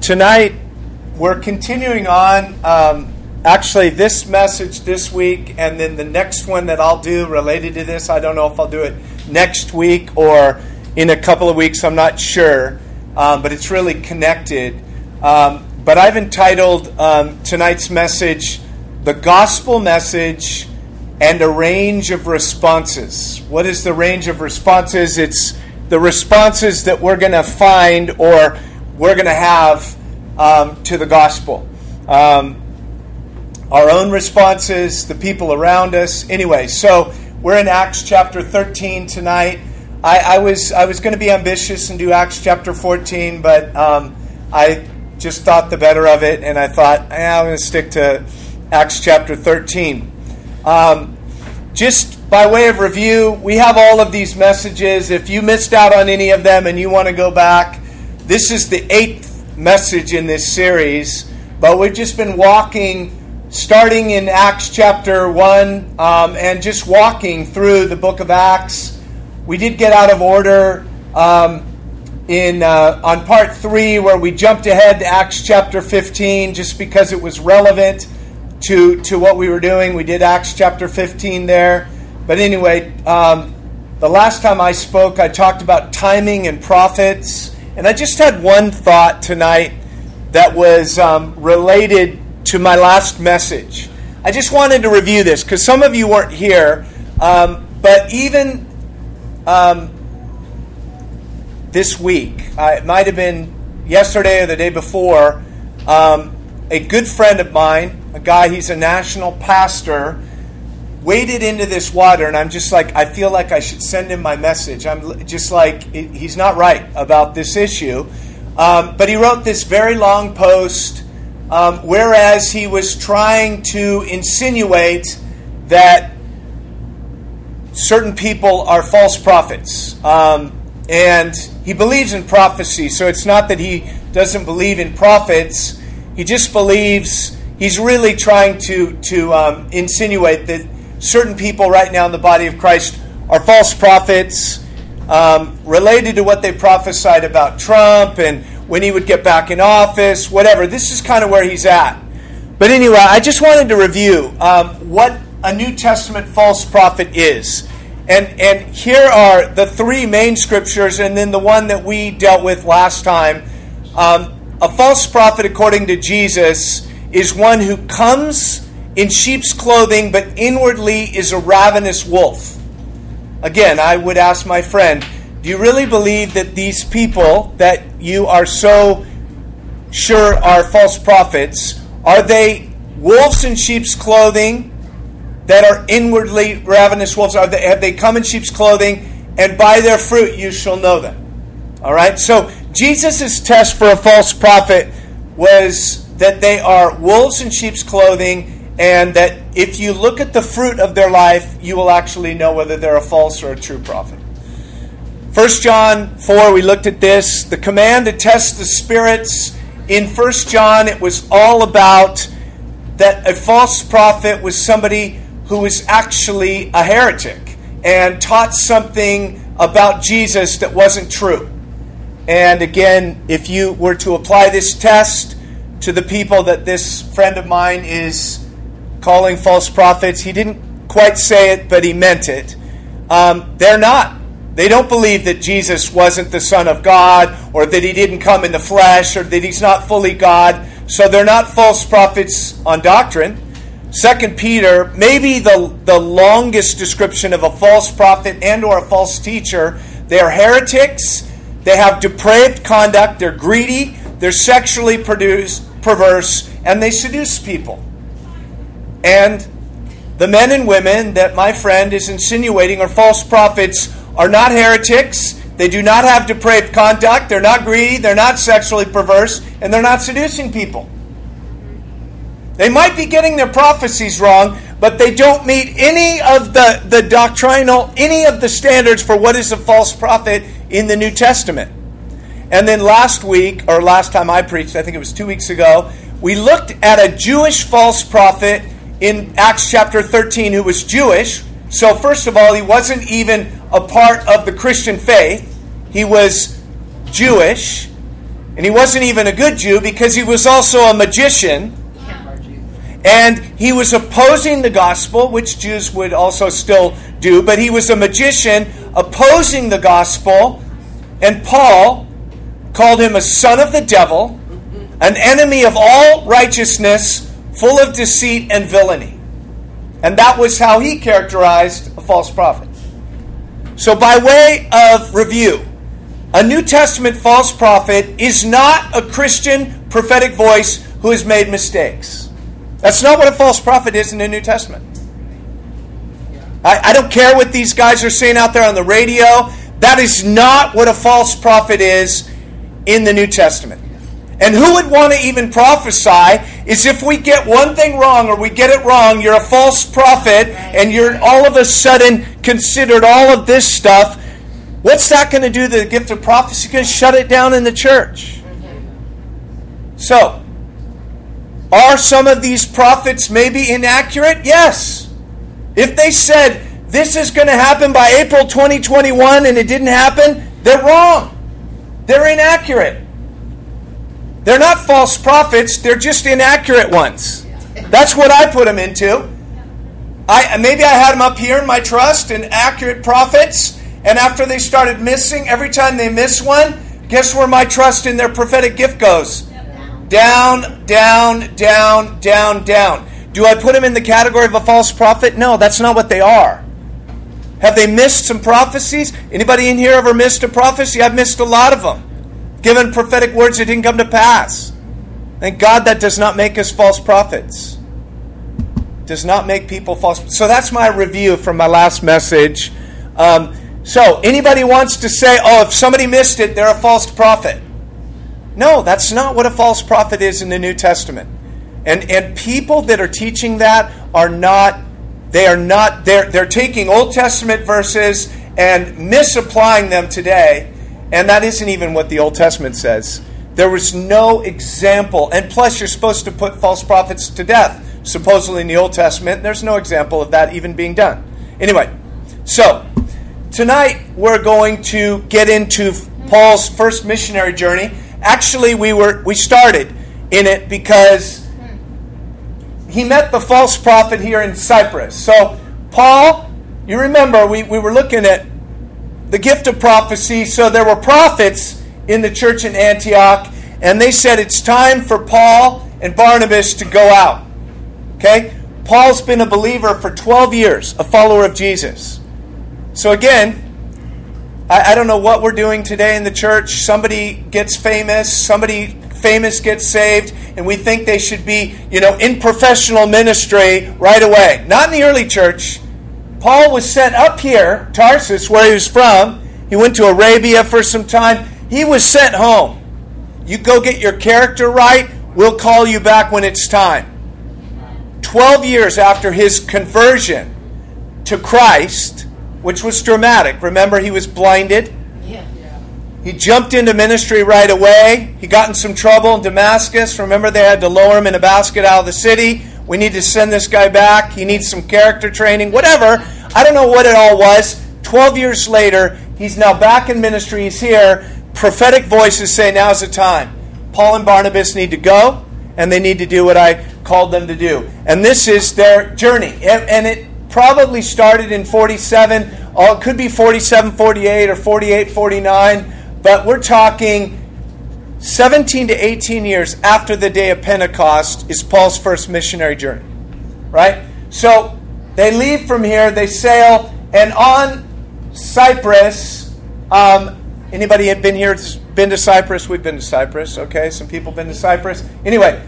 Tonight, we're continuing on, actually this message this week, and then the next one that I'll do related to this. I don't know if I'll do it next week or in a couple of weeks, I'm not sure, but it's really connected. But I've entitled tonight's message, The Gospel Message and a Range of Responses. What is the range of responses? It's the responses that we're going to find or we're going to have to the gospel. Our own responses, the people around us. Anyway, so we're in Acts chapter 13 tonight. I was going to be ambitious and do Acts chapter 14, but I just thought the better of it, and I thought, I'm going to stick to Acts chapter 13. Just by way of review, we have all of these messages. If you missed out on any of them and you want to go back, this is the 8th message in this series, but we've just been walking, starting in Acts chapter 1, and just walking through the book of Acts. We did get out of order on part 3, where we jumped ahead to Acts chapter 15, just because it was relevant to what we were doing. We did Acts chapter 15 there. But anyway, the last time I spoke, I talked about timing and prophets. And I just had one thought tonight that was related to my last message. I just wanted to review this because some of you weren't here. But even this week, it might have been yesterday or the day before, a good friend of mine, a guy, he's a national pastor, waded into this water, and I'm just like, I feel like I should send him my message. I'm just like, he's not right about this issue. But he wrote this very long post, whereas he was trying to insinuate that certain people are false prophets. And he believes in prophecy, so it's not that he doesn't believe in prophets. He just believes, he's really trying to insinuate that certain people right now in the body of Christ are false prophets, related to what they prophesied about Trump and when he would get back in office, whatever. This is kind of where he's at. But anyway, I just wanted to review what a New Testament false prophet is. And here are the 3 main scriptures, and then the one that we dealt with last time. A false prophet, according to Jesus, is one who comes in sheep's clothing, but inwardly is a ravenous wolf. Again, I would ask my friend, do you really believe that these people that you are so sure are false prophets, are they wolves in sheep's clothing that are inwardly ravenous wolves? Have they come in sheep's clothing, and by their fruit you shall know them? All right, so Jesus' test for a false prophet was that they are wolves in sheep's clothing, and that if you look at the fruit of their life, you will actually know whether they're a false or a true prophet. 1 John 4, we looked at this. The command to test the spirits. In 1 John, it was all about that a false prophet was somebody who was actually a heretic and taught something about Jesus that wasn't true. And again, if you were to apply this test to the people that this friend of mine is calling false prophets, he didn't quite say it, but he meant it. They're not. They don't believe that Jesus wasn't the Son of God, or that he didn't come in the flesh, or that he's not fully God. So they're not false prophets on doctrine. 2 Peter, maybe the longest description of a false prophet and or a false teacher. They're heretics. They have depraved conduct. They're greedy. They're sexually perverse, and they seduce people. And the men and women that my friend is insinuating are false prophets are not heretics. They do not have depraved conduct. They're not greedy. They're not sexually perverse. And they're not seducing people. They might be getting their prophecies wrong, but they don't meet any of the doctrinal, any of the standards for what is a false prophet in the New Testament. And then last week, or last time I preached, I think it was 2 weeks ago, we looked at a Jewish false prophet in Acts chapter 13 who was Jewish. So first of all, he wasn't even a part of the Christian faith. He was Jewish. And he wasn't even a good Jew because he was also a magician. And he was opposing the gospel, which Jews would also still do, but he was a magician opposing the gospel. And Paul called him a son of the devil, an enemy of all righteousness, full of deceit and villainy. And that was how he characterized a false prophet. So by way of review, a New Testament false prophet is not a Christian prophetic voice who has made mistakes. That's not what a false prophet is in the New Testament. I don't care what these guys are saying out there on the radio. That is not what a false prophet is in the New Testament. And who would want to even prophesy is if we get one thing wrong or we get it wrong, you're a false prophet and you're all of a sudden considered all of this stuff. What's that going to do to the gift of prophecy? It's going to shut it down in the church. So, are some of these prophets maybe inaccurate? Yes. If they said this is going to happen by April 2021 and it didn't happen, they're wrong. They're inaccurate. They're not false prophets, they're just inaccurate ones. That's what I put them into. Maybe I had them up here in my trust, in accurate prophets, and after they started missing, every time they miss one, guess where my trust in their prophetic gift goes? Down, down, down, down, down. Do I put them in the category of a false prophet? No, that's not what they are. Have they missed some prophecies? Anybody in here ever missed a prophecy? I've missed a lot of them. Given prophetic words that didn't come to pass. Thank God that does not make us false prophets. Does not make people false. So that's my review from my last message. So anybody wants to say, oh, if somebody missed it, they're a false prophet. No, that's not what a false prophet is in the New Testament. And people that are teaching that they're taking Old Testament verses and misapplying them today, and that isn't even what the Old Testament says. There was no example, and plus you're supposed to put false prophets to death, supposedly in the Old Testament. There's no example of that even being done. Anyway, so tonight we're going to get into Paul's first missionary journey. Actually, we started in it because he met the false prophet here in Cyprus. So, Paul, you remember, we were looking at the gift of prophecy. So there were prophets in the church in Antioch, and they said it's time for Paul and Barnabas to go out. Okay? Paul's been a believer for 12 years, a follower of Jesus. So again, I don't know what we're doing today in the church. Somebody gets famous, somebody famous gets saved, and we think they should be, in professional ministry right away. Not in the early church. Paul was sent up here, Tarsus, where he was from. He went to Arabia for some time. He was sent home. You go get your character right, we'll call you back when it's time. 12 years after his conversion to Christ, which was dramatic. Remember, he was blinded. Yeah. He jumped into ministry right away. He got in some trouble in Damascus. Remember, they had to lower him in a basket out of the city. We need to send this guy back. He needs some character training. Whatever. I don't know what it all was. 12 years later, he's now back in ministry. He's here. Prophetic voices say now's the time. Paul and Barnabas need to go, and they need to do what I called them to do. And this is their journey. And it probably started in 47. It could be 47, 48, or 48, 49. But we're talking 17 to 18 years after the day of Pentecost is Paul's first missionary journey. Right? So they leave from here, they sail, and on Cyprus, anybody been here, been to Cyprus? We've been to Cyprus, okay? Some people been to Cyprus. Anyway,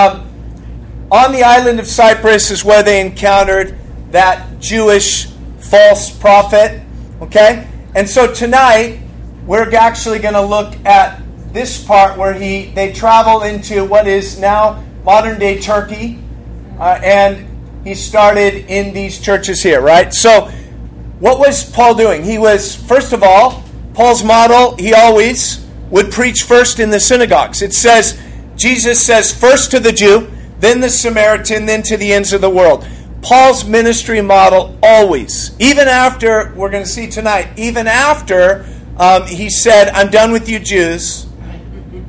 on the island of Cyprus is where they encountered that Jewish false prophet, okay? And so tonight, we're actually going to look at this part where they travel into what is now modern-day Turkey, and he started in these churches here, right? So, what was Paul doing? He was, first of all, Paul's model, he always would preach first in the synagogues. It says, Jesus says, first to the Jew, then the Samaritan, then to the ends of the world. Paul's ministry model always, even after, we're going to see tonight, even after he said, I'm done with you Jews,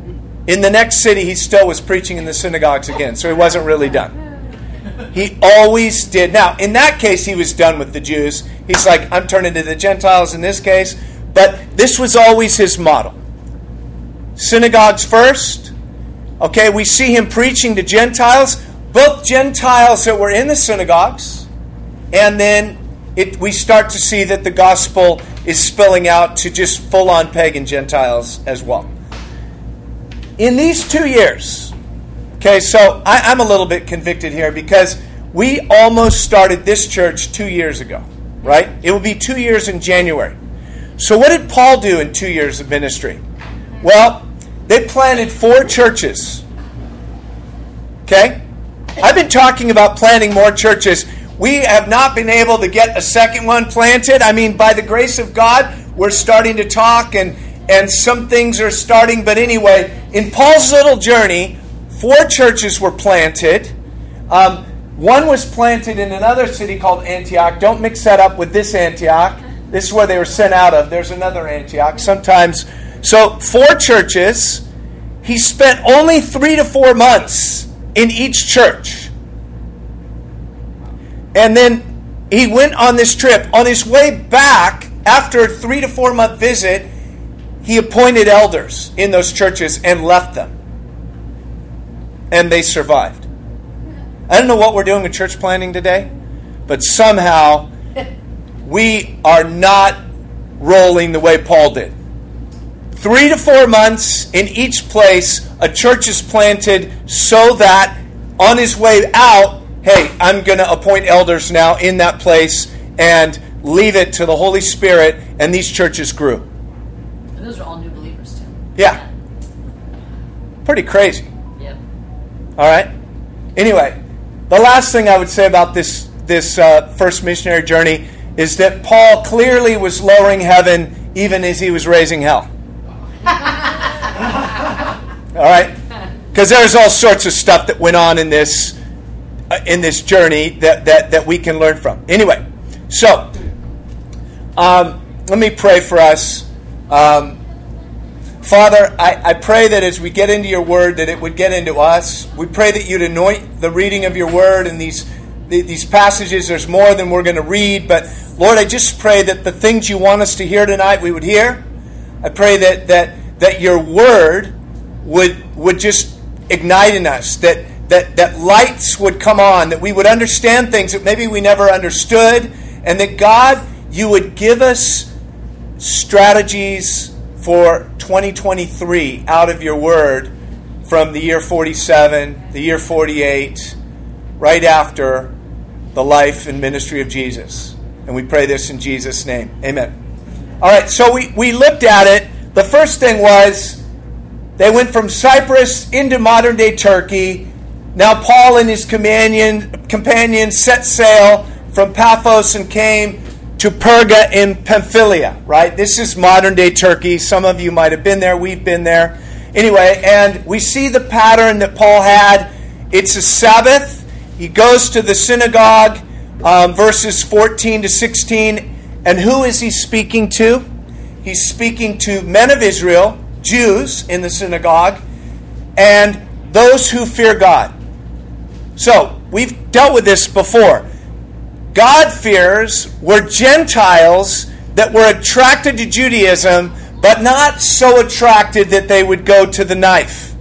In the next city, he still was preaching in the synagogues again, so he wasn't really done. He always did. Now, in that case, he was done with the Jews. He's like, I'm turning to the Gentiles in this case. But this was always his model. Synagogues first. Okay, we see him preaching to Gentiles, both Gentiles that were in the synagogues, and then we start to see that the gospel is spilling out to just full-on pagan Gentiles as well. In these 2 years, okay, so I'm a little bit convicted here because we almost started this church 2 years ago, right? It will be 2 years in January. So what did Paul do in 2 years of ministry? Well, they planted 4 churches. Okay? I've been talking about planting more churches. We have not been able to get a second one planted. I mean, by the grace of God, we're starting to talk and some things are starting. But anyway, in Paul's little journey, 4 churches were planted. One was planted in another city called Antioch. Don't mix that up with this Antioch. This is where they were sent out of. There's another Antioch. Sometimes. So 4 churches. He spent only 3 to 4 months in each church. And then he went on this trip. On his way back, after a 3 to 4 month visit, he appointed elders in those churches and left them. And they survived. I don't know what we're doing with church planting today, but somehow we are not rolling the way Paul did. 3 to 4 months in each place, a church is planted so that on his way out, hey, I'm going to appoint elders now in that place and leave it to the Holy Spirit, and these churches grew. And those are all new believers too. Yeah. Pretty crazy. Yep. All right. Anyway, the last thing I would say about this first missionary journey is that Paul clearly was lowering heaven even as he was raising hell. All right? Because there's all sorts of stuff that went on in this journey that we can learn from. Anyway, so let me pray for us. Father, I pray that as we get into your word, that it would get into us. We pray that you'd anoint the reading of your word and these passages. There's more than we're going to read, but Lord, I just pray that the things you want us to hear tonight, we would hear. I pray that your word would just ignite in us, that lights would come on, that we would understand things that maybe we never understood, and that God, you would give us strategies for 2023 out of your word from the year 47, the year 48, right after the life and ministry of Jesus. And we pray this in Jesus' name. Amen. All right, so we looked at it. The first thing was they went from Cyprus into modern-day Turkey. Now Paul and his companions set sail from Paphos and came to Perga in Pamphylia, right? This is modern-day Turkey. Some of you might have been there. We've been there. Anyway, and we see the pattern that Paul had. It's a Sabbath. He goes to the synagogue, verses 14 to 16. And who is he speaking to? He's speaking to men of Israel, Jews in the synagogue, and those who fear God. So, we've dealt with this before. God-fearers were Gentiles that were attracted to Judaism, but not so attracted that they would go to the knife.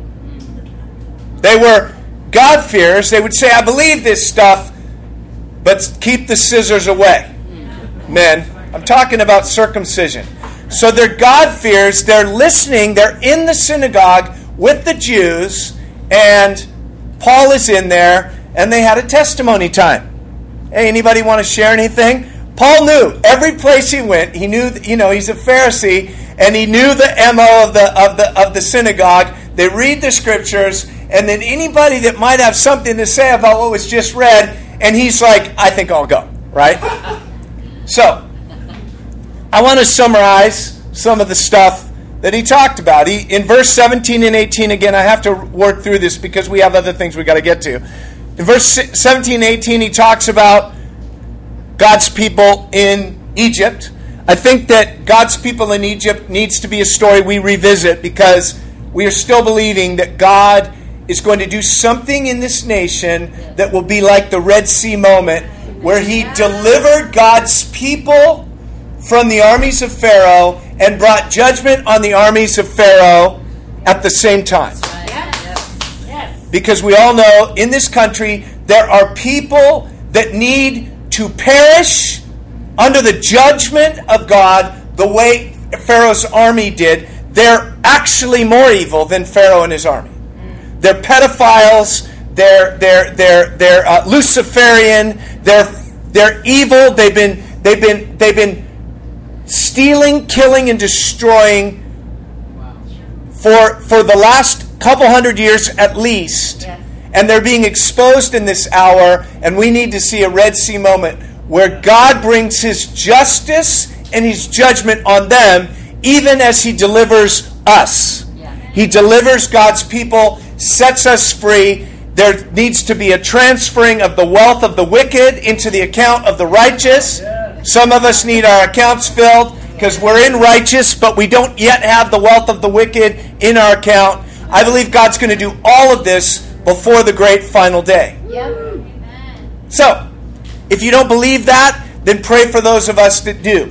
They were God-fearers. They would say, I believe this stuff, but keep the scissors away. Men, I'm talking about circumcision. So they're God-fearers. They're listening. They're in the synagogue with the Jews, and Paul is in there, and they had a testimony time. Hey, anybody want to share anything? Paul knew every place he went. He knew, he's a Pharisee, and he knew the MO of the synagogue. They read the scriptures, and then anybody that might have something to say about what was just read, and he's like, I think I'll go, right? So, I want to summarize some of the stuff that he talked about. In verse 17 and 18, again, I have to work through this because we have other things we got to get to. In verse 17 and 18, he talks about God's people in Egypt. I think that God's people in Egypt needs to be a story we revisit because we are still believing that God is going to do something in this nation that will be like the Red Sea moment, where he delivered God's people from the armies of Pharaoh and brought judgment on the armies of Pharaoh at the same time. Because we all know in this country there are people that need to perish under the judgment of God the way Pharaoh's army did. They're actually more evil than Pharaoh and his army. They're pedophiles. They're Luciferian. They're evil. They've been stealing, killing, and destroying for the last couple hundred years at least. Yes. And they're being exposed in this hour, and we need to see a Red Sea moment where God brings his justice and his judgment on them, even as he delivers us. Yeah. He delivers God's people, sets us free. There needs to be a transferring of the wealth of the wicked into the account of the righteous. Yeah. Some of us need our accounts filled because we're in righteous, but we don't yet have the wealth of the wicked in our account. I believe God's going to do all of this before the great final day. Yep. So, if you don't believe that, then pray for those of us that do.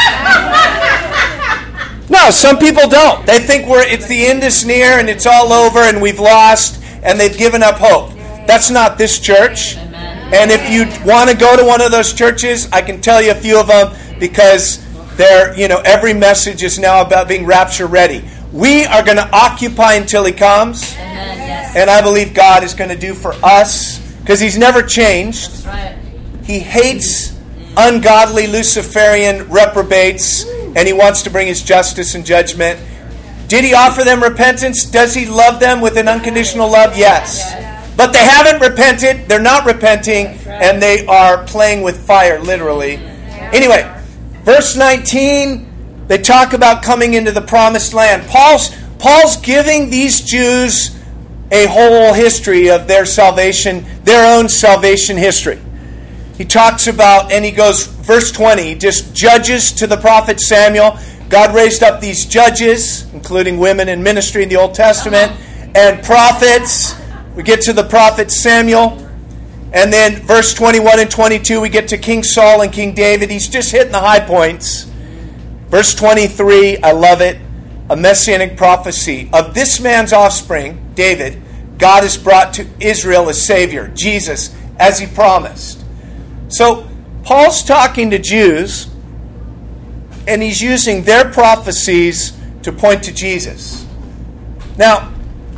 No, some people don't. They think it's the end is near and it's all over and we've lost and they've given up hope. That's not this church. And if you want to go to one of those churches, I can tell you a few of them because every message is now about being rapture ready. We are going to occupy until he comes. Amen, yes. And I believe God is going to do for us, because he's never changed. That's right. He hates ungodly Luciferian reprobates, and he wants to bring his justice and judgment. Did he offer them repentance? Does he love them with an unconditional love? Yes. But they haven't repented. They're not repenting, and they are playing with fire, literally. Anyway, verse 19... they talk about coming into the promised land. Paul's giving these Jews a whole history of their salvation, their own salvation history. He talks about, and he goes, verse 20, just judges to the prophet Samuel. God raised up these judges, including women in ministry in the Old Testament, and prophets. We get to the prophet Samuel. And then verse 21 and 22, we get to King Saul and King David. He's just hitting the high points. Verse 23, I love it. A messianic prophecy. Of this man's offspring, David, God has brought to Israel a Savior, Jesus, as he promised. So, Paul's talking to Jews, and he's using their prophecies to point to Jesus. Now,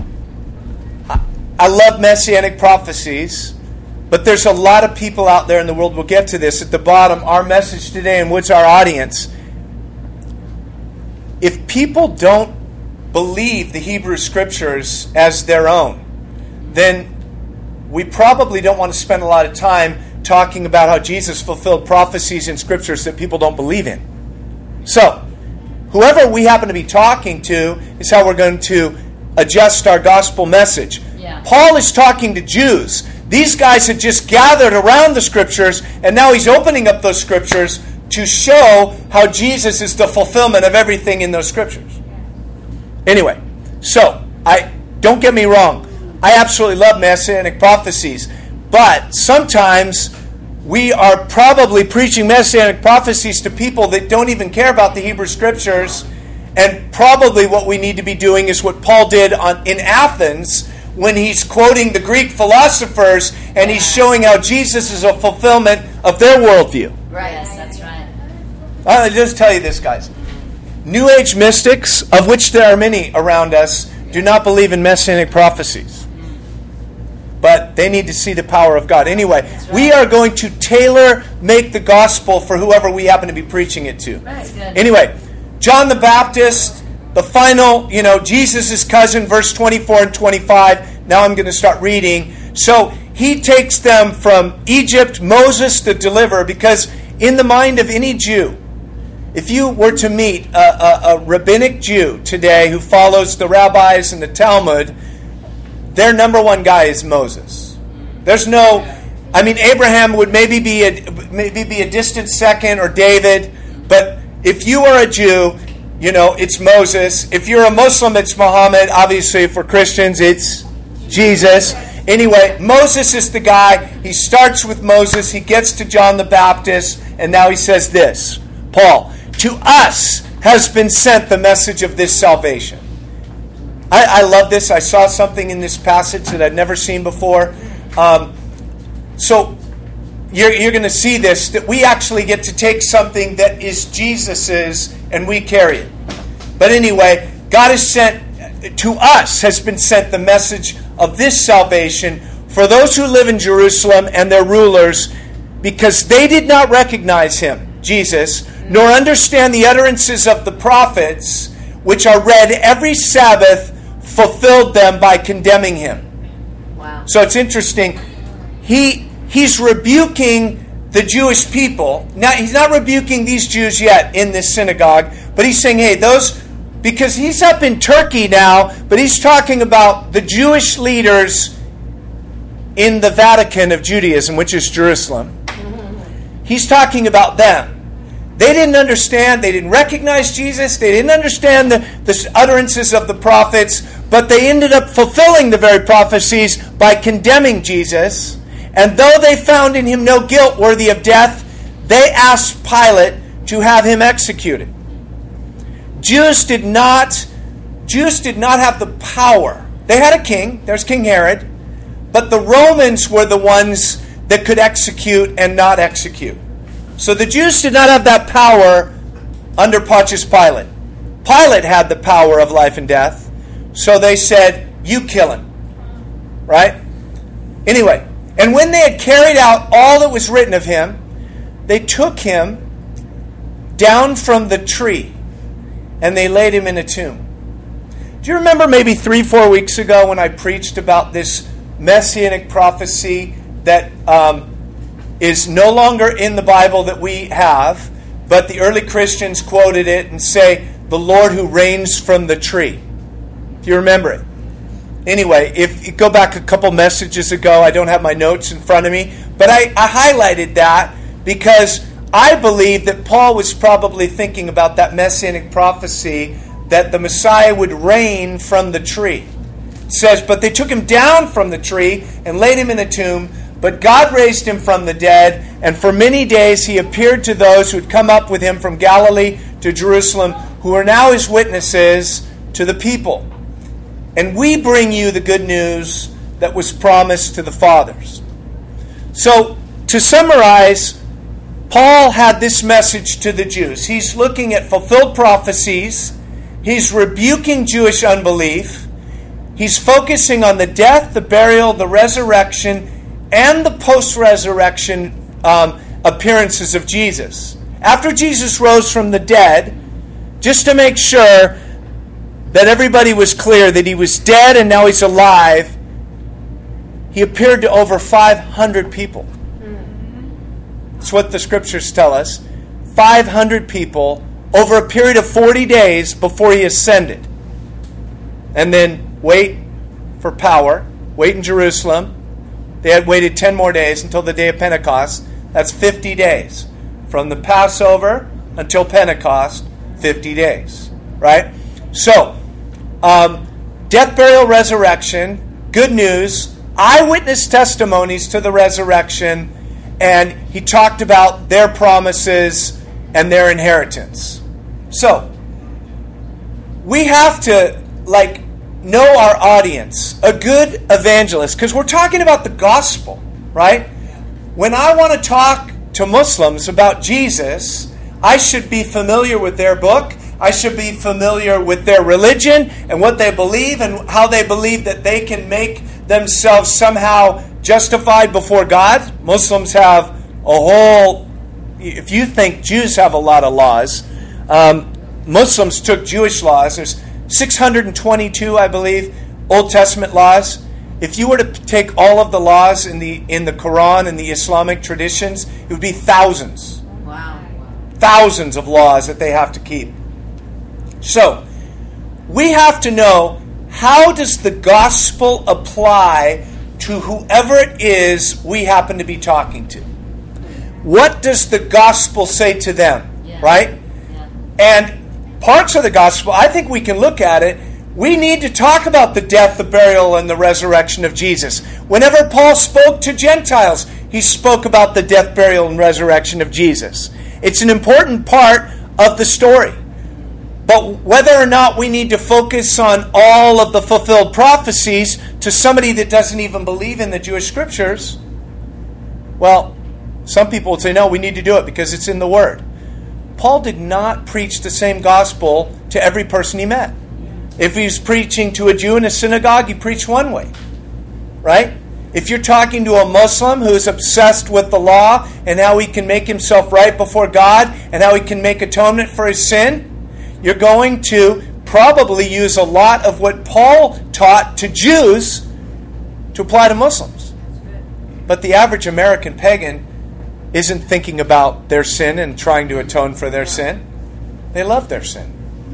I love messianic prophecies, but there's a lot of people out there in the world. We'll get to this at the bottom. Our message today, and what's our audience? If people don't believe the Hebrew Scriptures as their own, then we probably don't want to spend a lot of time talking about how Jesus fulfilled prophecies in Scriptures that people don't believe in. So, whoever we happen to be talking to is how we're going to adjust our gospel message. Yeah. Paul is talking to Jews. These guys had just gathered around the Scriptures, and now he's opening up those Scriptures to show how Jesus is the fulfillment of everything in those Scriptures. Anyway, so, don't get me wrong. I absolutely love messianic prophecies. But sometimes we are probably preaching messianic prophecies to people that don't even care about the Hebrew Scriptures. And probably what we need to be doing is what Paul did in Athens when he's quoting the Greek philosophers and he's showing how Jesus is a fulfillment of their worldview. Right, yes, that's right. I'll just tell you this, guys. New Age mystics, of which there are many around us, do not believe in messianic prophecies. But they need to see the power of God. Anyway, right. We are going to tailor-make the gospel for whoever we happen to be preaching it to. Right. Anyway, John the Baptist, the final, Jesus' cousin, verse 24 and 25. Now I'm going to start reading. So he takes them from Egypt, Moses the deliverer, because in the mind of any Jew, if you were to meet a rabbinic Jew today who follows the rabbis and the Talmud, their number one guy is Moses. There's no, Abraham would maybe be a distant second, or David, but if you are a Jew, it's Moses. If you're a Muslim, it's Muhammad. Obviously, for Christians, it's Jesus. Anyway, Moses is the guy. He starts with Moses. He gets to John the Baptist. And now he says this. Paul, to us has been sent the message of this salvation. I love this. I saw something in this passage that I'd never seen before. So you're going to see this, that we actually get to take something that is Jesus's and we carry it. But anyway, God has been sent the message of this salvation for those who live in Jerusalem and their rulers, because they did not recognize him, Jesus, nor understand the utterances of the prophets, which are read every Sabbath, fulfilled them by condemning him. Wow. So it's interesting. He's rebuking the Jewish people. Now, he's not rebuking these Jews yet in this synagogue, but he's saying, hey, because he's up in Turkey now, but he's talking about the Jewish leaders in the Vatican of Judaism, which is Jerusalem. He's talking about them. They didn't understand, they didn't recognize Jesus, they didn't understand the utterances of the prophets, but they ended up fulfilling the very prophecies by condemning Jesus. And though they found in him no guilt worthy of death, they asked Pilate to have him executed. Jews did not have the power. They had a king, there's King Herod, but the Romans were the ones that could execute and not execute. So the Jews did not have that power under Pontius Pilate. Pilate had the power of life and death, so they said, you kill him. Right? Anyway, and when they had carried out all that was written of him, they took him down from the tree, and they laid him in a tomb. Do you remember maybe 3-4 weeks ago when I preached about this messianic prophecy that is no longer in the Bible that we have, but the early Christians quoted it and say, the Lord who reigns from the tree? Do you remember it? Anyway, if you go back a couple messages ago, I don't have my notes in front of me, but I highlighted that because I believe that Paul was probably thinking about that messianic prophecy that the Messiah would reign from the tree. It says, but they took him down from the tree and laid him in a tomb, but God raised him from the dead, and for many days he appeared to those who had come up with him from Galilee to Jerusalem, who are now his witnesses to the people. And we bring you the good news that was promised to the fathers. So, to summarize, Paul had this message to the Jews. He's looking at fulfilled prophecies. He's rebuking Jewish unbelief. He's focusing on the death, the burial, the resurrection, and the post-resurrection appearances of Jesus. After Jesus rose from the dead, just to make sure that everybody was clear that he was dead and now he's alive, he appeared to over 500 people. That's what the scriptures tell us. 500 people over a period of 40 days before he ascended. And then wait for power, wait in Jerusalem. They had waited 10 more days until the day of Pentecost. That's 50 days. From the Passover until Pentecost, 50 days. Right? So, death, burial, resurrection, good news, eyewitness testimonies to the resurrection, and he talked about their promises and their inheritance. So, we have to, know our audience, a good evangelist, because we're talking about the gospel, right? When I want to talk to Muslims about Jesus, I should be familiar with their book. I should be familiar with their religion and what they believe and how they believe that they can make themselves somehow justified before God. Muslims have if you think Jews have a lot of laws, Muslims took Jewish laws. There's 622, I believe, Old Testament laws. If you were to take all of the laws in the Quran and the Islamic traditions, it would be thousands. Wow. Thousands of laws that they have to keep. So, we have to know, how does the gospel apply to whoever it is we happen to be talking to? What does the gospel say to them? Yeah. Right? Yeah. And parts of the gospel, I think we can look at it. We need to talk about the death, the burial, and the resurrection of Jesus. Whenever Paul spoke to Gentiles, he spoke about the death, burial, and resurrection of Jesus. It's an important part of the story. But whether or not we need to focus on all of the fulfilled prophecies to somebody that doesn't even believe in the Jewish scriptures, well, some people would say, no, we need to do it because it's in the Word. Paul did not preach the same gospel to every person he met. If he was preaching to a Jew in a synagogue, he preached one way, right? If you're talking to a Muslim who's obsessed with the law and how he can make himself right before God and how he can make atonement for his sin, you're going to probably use a lot of what Paul taught to Jews to apply to Muslims. But the average American pagan isn't thinking about their sin and trying to atone for their sin. They love their sin.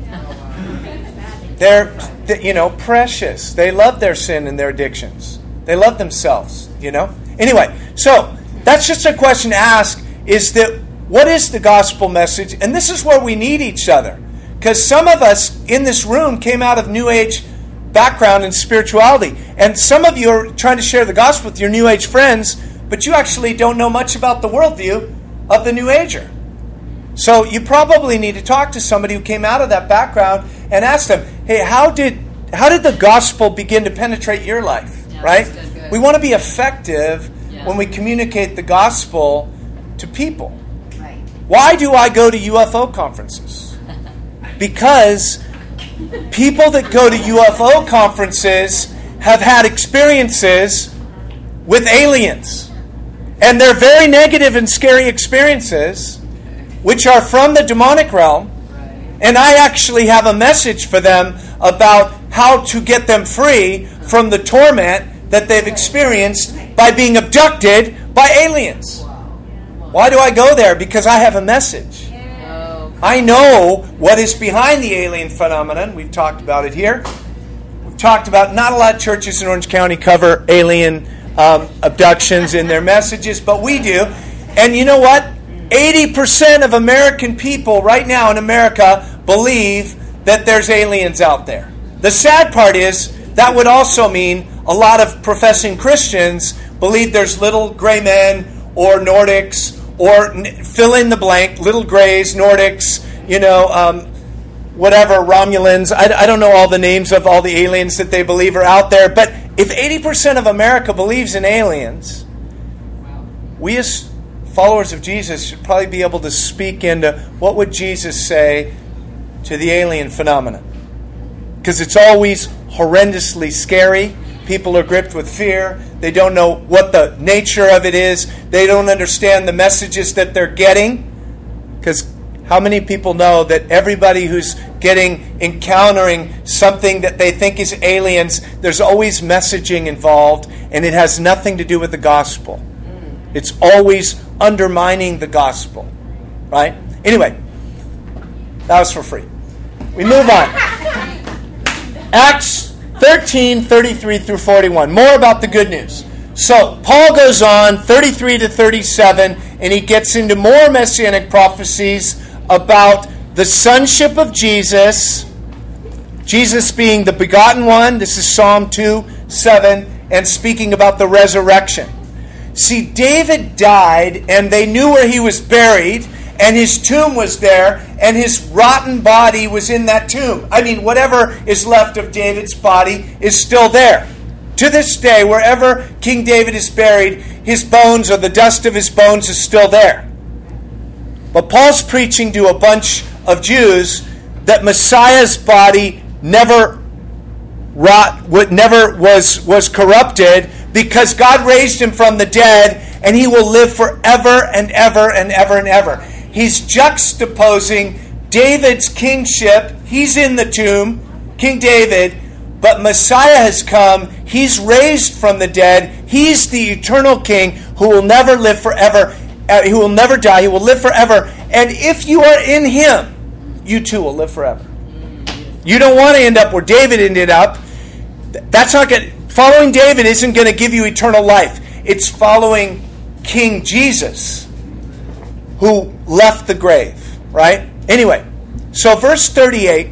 They're precious. They love their sin and their addictions. They love themselves, Anyway, so that's just a question to ask, is that what is the gospel message? And this is where we need each other. Because some of us in this room came out of New Age background and spirituality. And some of you are trying to share the gospel with your New Age friends, but you actually don't know much about the worldview of the New Ager. So you probably need to talk to somebody who came out of that background and ask them, hey, how did the gospel begin to penetrate your life? Yeah, right? Good. We want to be effective when we communicate the gospel to people. Right. Why do I go to UFO conferences? Because people that go to UFO conferences have had experiences with aliens. And they're very negative and scary experiences, which are from the demonic realm. And I actually have a message for them about how to get them free from the torment that they've experienced by being abducted by aliens. Why do I go there? Because I have a message. I know what is behind the alien phenomenon. We've talked about it here. We've talked about not a lot of churches in Orange County cover alien abductions in their messages, but we do. And you know what? 80% of American people right now in America believe that there's aliens out there. The sad part is that would also mean a lot of professing Christians believe there's little gray men or Nordics or fill in the blank, little grays, Nordics, whatever, Romulans. I don't know all the names of all the aliens that they believe are out there. But if 80% of America believes in aliens, we as followers of Jesus should probably be able to speak into what would Jesus say to the alien phenomenon. Because it's always horrendously scary. People are gripped with fear. They don't know what the nature of it is. They don't understand the messages that they're getting. Because how many people know that everybody who's encountering something that they think is aliens, there's always messaging involved, and it has nothing to do with the gospel. It's always undermining the gospel. Right? Anyway, that was for free. We move on. Acts 13:33 through 41. More about the good news. So, Paul goes on, 33 to 37, and he gets into more messianic prophecies about the sonship of Jesus, Jesus being the begotten one, this is Psalm 2:7, and speaking about the resurrection. See, David died, and they knew where he was buried, and his tomb was there, and his rotten body was in that tomb. I mean, whatever is left of David's body is still there. To this day, wherever King David is buried, his bones or the dust of his bones is still there. But Paul's preaching to a bunch of Jews that Messiah's body never was corrupted because God raised him from the dead, and he will live forever and ever and ever and ever. He's juxtaposing David's kingship. He's in the tomb, King David, but Messiah has come. He's raised from the dead. He's the eternal king who will never live forever. He will never die. He will live forever. And if you are in him, you too will live forever. You don't want to end up where David ended up. That's not good. Following David isn't going to give you eternal life. It's following King Jesus, who left the grave, right? Anyway, So verse 38,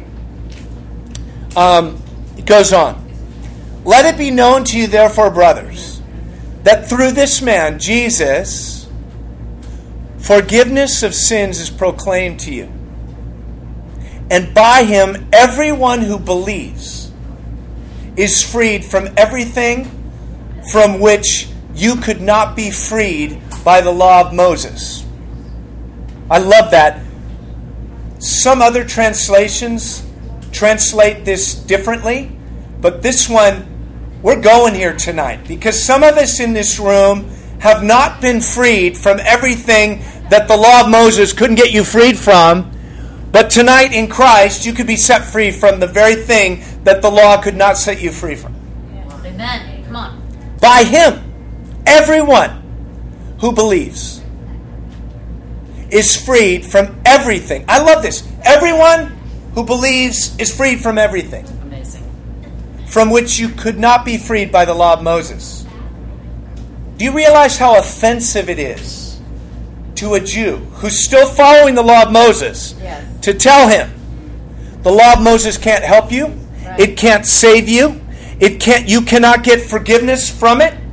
it goes on. Let it be known to you, therefore, brothers, that through this man, Jesus, forgiveness of sins is proclaimed to you. And by him, everyone who believes is freed from everything from which you could not be freed by the law of Moses. I love that. Some other translations translate this differently, but this one, we're going here tonight because some of us in this room have not been freed from everything that the law of Moses couldn't get you freed from, but tonight in Christ you could be set free from the very thing that the law could not set you free from. Amen. Come on. By him, everyone who believes is freed from everything. I love this. Everyone who believes is freed from everything. Amazing. From which you could not be freed by the law of Moses. Do you realize how offensive it is to a Jew who's still following the law of Moses to tell him the law of Moses can't help you, right. It can't save you, you cannot get forgiveness from it?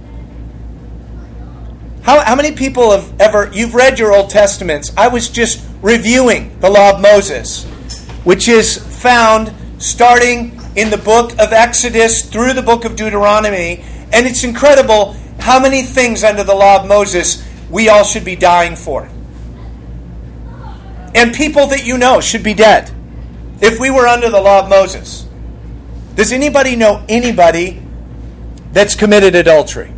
How many people have you've read your Old Testaments? I was just reviewing the law of Moses, which is found starting in the book of Exodus through the book of Deuteronomy. And it's incredible how many things under the law of Moses we all should be dying for. And people that you know should be dead if we were under the law of Moses. Does anybody know anybody that's committed adultery?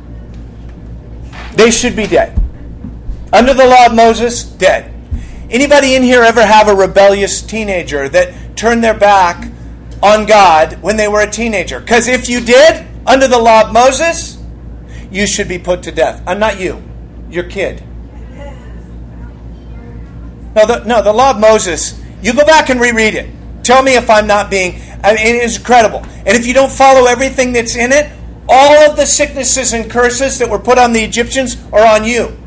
They should be dead. Under the law of Moses, dead. Anybody in here ever have a rebellious teenager that turned their back on God when they were a teenager? Because if you did, under the law of Moses, you should be put to death. Not you, your kid. No, the law of Moses, you go back and reread it. Tell me if I'm not being... it is incredible. And if you don't follow everything that's in it, all of the sicknesses and curses that were put on the Egyptians are on you.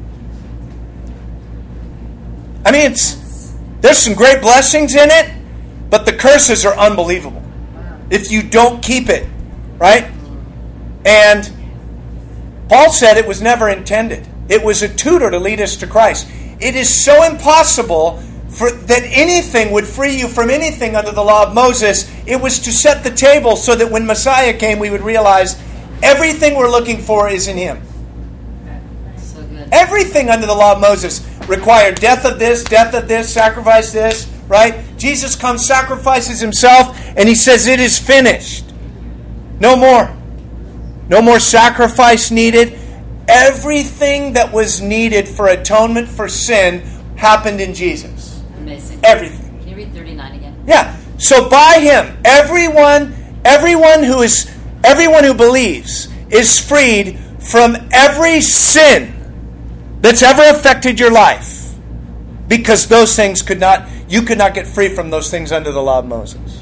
I mean, there's some great blessings in it, but the curses are unbelievable if you don't keep it, right? And Paul said it was never intended. It was a tutor to lead us to Christ. It is so impossible that anything would free you from anything under the law of Moses. It was to set the table so that when Messiah came, we would realize everything we're looking for is in him. So good. Everything under the law of Moses required death of this, sacrifice this, right? Jesus comes, sacrifices himself, and he says it is finished. No more. No more sacrifice needed. Everything that was needed for atonement for sin happened in Jesus. Amazing. Everything. Can you read 39 again? Yeah. So by him, everyone who believes is freed from every sin that's ever affected your life, because those things you could not get free from those things under the law of Moses.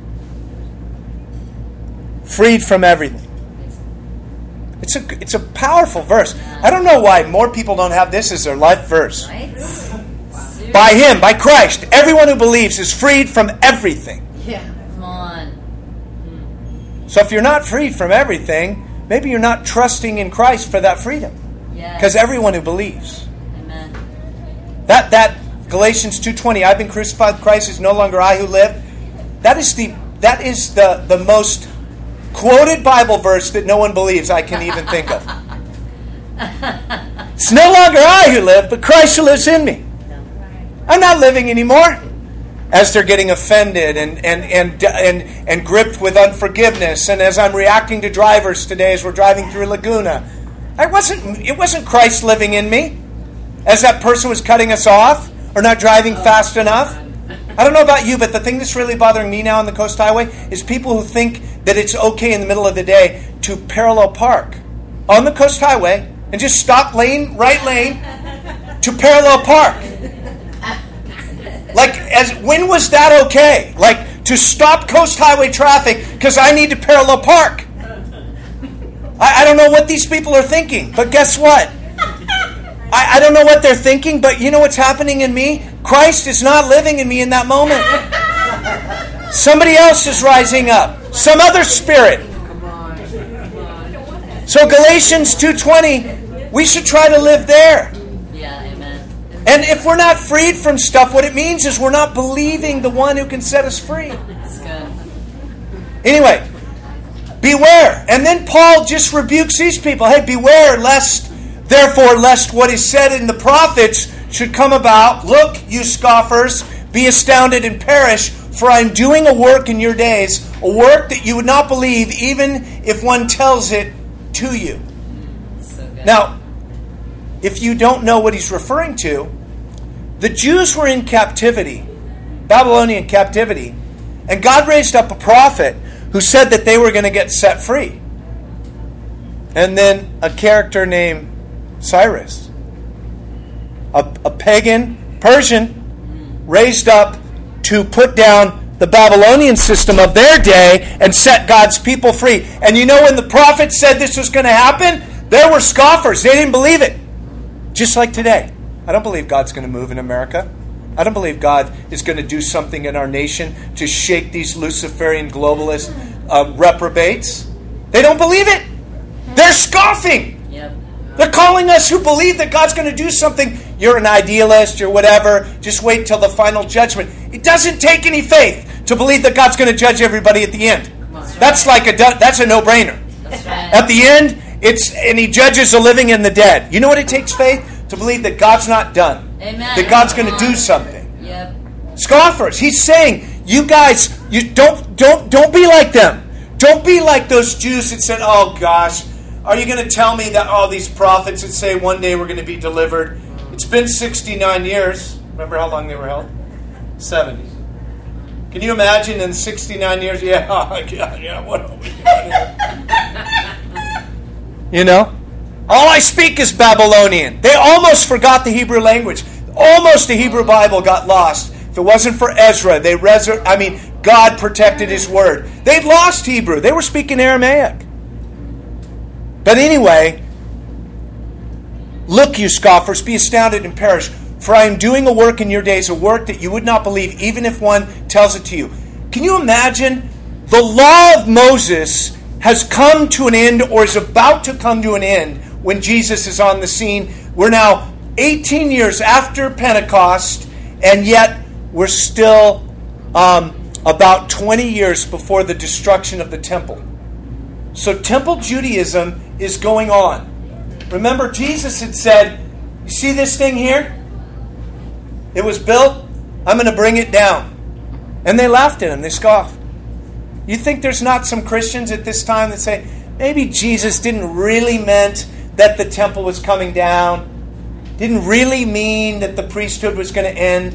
Freed from everything. It's a powerful verse. I don't know why more people don't have this as their life verse. Right? By him, by Christ, everyone who believes is freed from everything. Yeah. Come on. So if you're not freed from everything, maybe you're not trusting in Christ for that freedom. Because everyone who believes. Amen. That Galatians 2:20, I've been crucified with Christ, it's no longer I who live. That is the most quoted Bible verse that no one believes I can even think of. It's no longer I who live, but Christ who lives in me. I'm not living anymore. As they're getting offended and gripped with unforgiveness, and as I'm reacting to drivers today as we're driving through Laguna, it wasn't Christ living in me as that person was cutting us off or not driving fast enough. I don't know about you, but the thing that's really bothering me now on the Coast Highway is people who think that it's okay in the middle of the day to parallel park on the Coast Highway and just stop right lane to parallel park. When was that okay? Like, to stop Coast Highway traffic because I need to parallel park. I don't know what these people are thinking, but guess what? I don't know what they're thinking, but you know what's happening in me? Christ is not living in me in that moment. Somebody else is rising up. Some other spirit. So Galatians 2:20, we should try to live there. Yeah, amen. And if we're not freed from stuff, what it means is we're not believing the one who can set us free. That's good. Anyway, beware. And then Paul just rebukes these people. Hey, beware therefore, lest what is said in the prophets should come about. Look, you scoffers, be astounded and perish, for I am doing a work in your days, a work that you would not believe, even if one tells it to you. So good. Now, if you don't know what he's referring to, the Jews were in captivity, Babylonian captivity, and God raised up a prophet who said that they were going to get set free. And then a character named Cyrus, a pagan Persian, raised up to put down the Babylonian system of their day and set God's people free. And you know when the prophet said this was going to happen, there were scoffers. They didn't believe it. Just like today. I don't believe God's going to move in America. I don't believe God is going to do something in our nation to shake these Luciferian globalist reprobates. They don't believe it. They're scoffing. Yep. They're calling us who believe that God's going to do something. You're an idealist, you're whatever. Just wait till the final judgment. It doesn't take any faith to believe that God's going to judge everybody at the end. That's a no-brainer. That's right. At the end, and he judges the living and the dead. You know what it takes faith? To believe that God's not done. Amen. That God's going to do something. Yep. Scoffers. He's saying, you guys, you don't be like them. Don't be like those Jews that said, oh gosh, are you going to tell me that all these prophets that say one day we're going to be delivered? It's been 69 years. Remember how long they were held? 70. Can you imagine in 69 years? Yeah, what are we doing here? You know? All I speak is Babylonian. They almost forgot the Hebrew language. Almost the Hebrew Bible got lost. If it wasn't for Ezra, God protected His word. They'd lost Hebrew. They were speaking Aramaic. But anyway, look, you scoffers, be astounded and perish, for I am doing a work in your days, a work that you would not believe, even if one tells it to you. Can you imagine? The law of Moses has come to an end, or is about to come to an end, when Jesus is on the scene. We're now 18 years after Pentecost, and yet we're still about 20 years before the destruction of the temple. So Temple Judaism is going on. Remember, Jesus had said, you see this thing here? It was built. I'm going to bring it down. And they laughed at him. They scoffed. You think there's not some Christians at this time that say, maybe Jesus didn't really meant that the temple was coming down? Didn't really mean that the priesthood was going to end?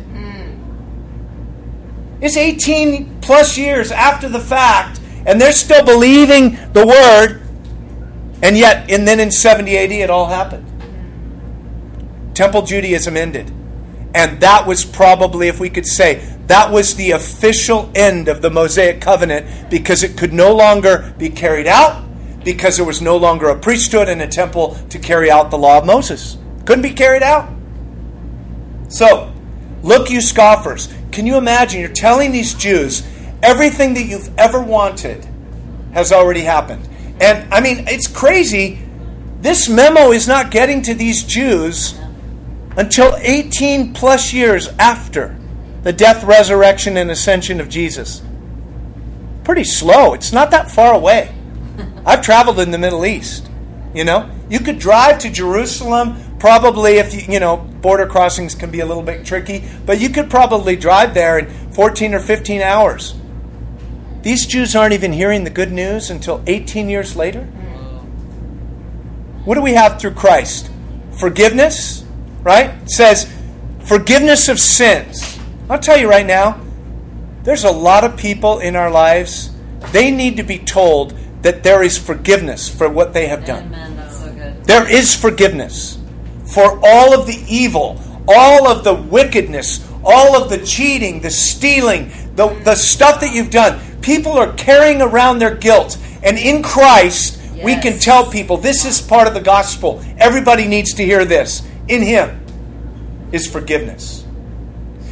It's 18 plus years after the fact, and they're still believing the word, and then in 70 AD it all happened. Temple Judaism ended. And that was probably, if we could say, that was the official end of the Mosaic covenant, because it could no longer be carried out, because there was no longer a priesthood and a temple to carry out the law of Moses. Couldn't be carried out. So, look, you scoffers. Can you imagine? You're telling these Jews everything that you've ever wanted has already happened. And, I mean, it's crazy. This memo is not getting to these Jews until 18 plus years after the death, resurrection, and ascension of Jesus. Pretty slow. It's not that far away. I've traveled in the Middle East. You know, you could drive to Jerusalem. Probably, if border crossings can be a little bit tricky, but you could probably drive there in 14 or 15 hours. These Jews aren't even hearing the good news until 18 years later. What do we have through Christ? Forgiveness, right? It says, forgiveness of sins. I'll tell you right now, there's a lot of people in our lives, they need to be told that there is forgiveness for what they have done. Amen. That's so good. There is forgiveness for all of the evil, all of the wickedness, all of the cheating, the stealing, the stuff that you've done. People are carrying around their guilt. And in Christ, we can tell people this is part of the gospel. Everybody needs to hear this. In Him is forgiveness.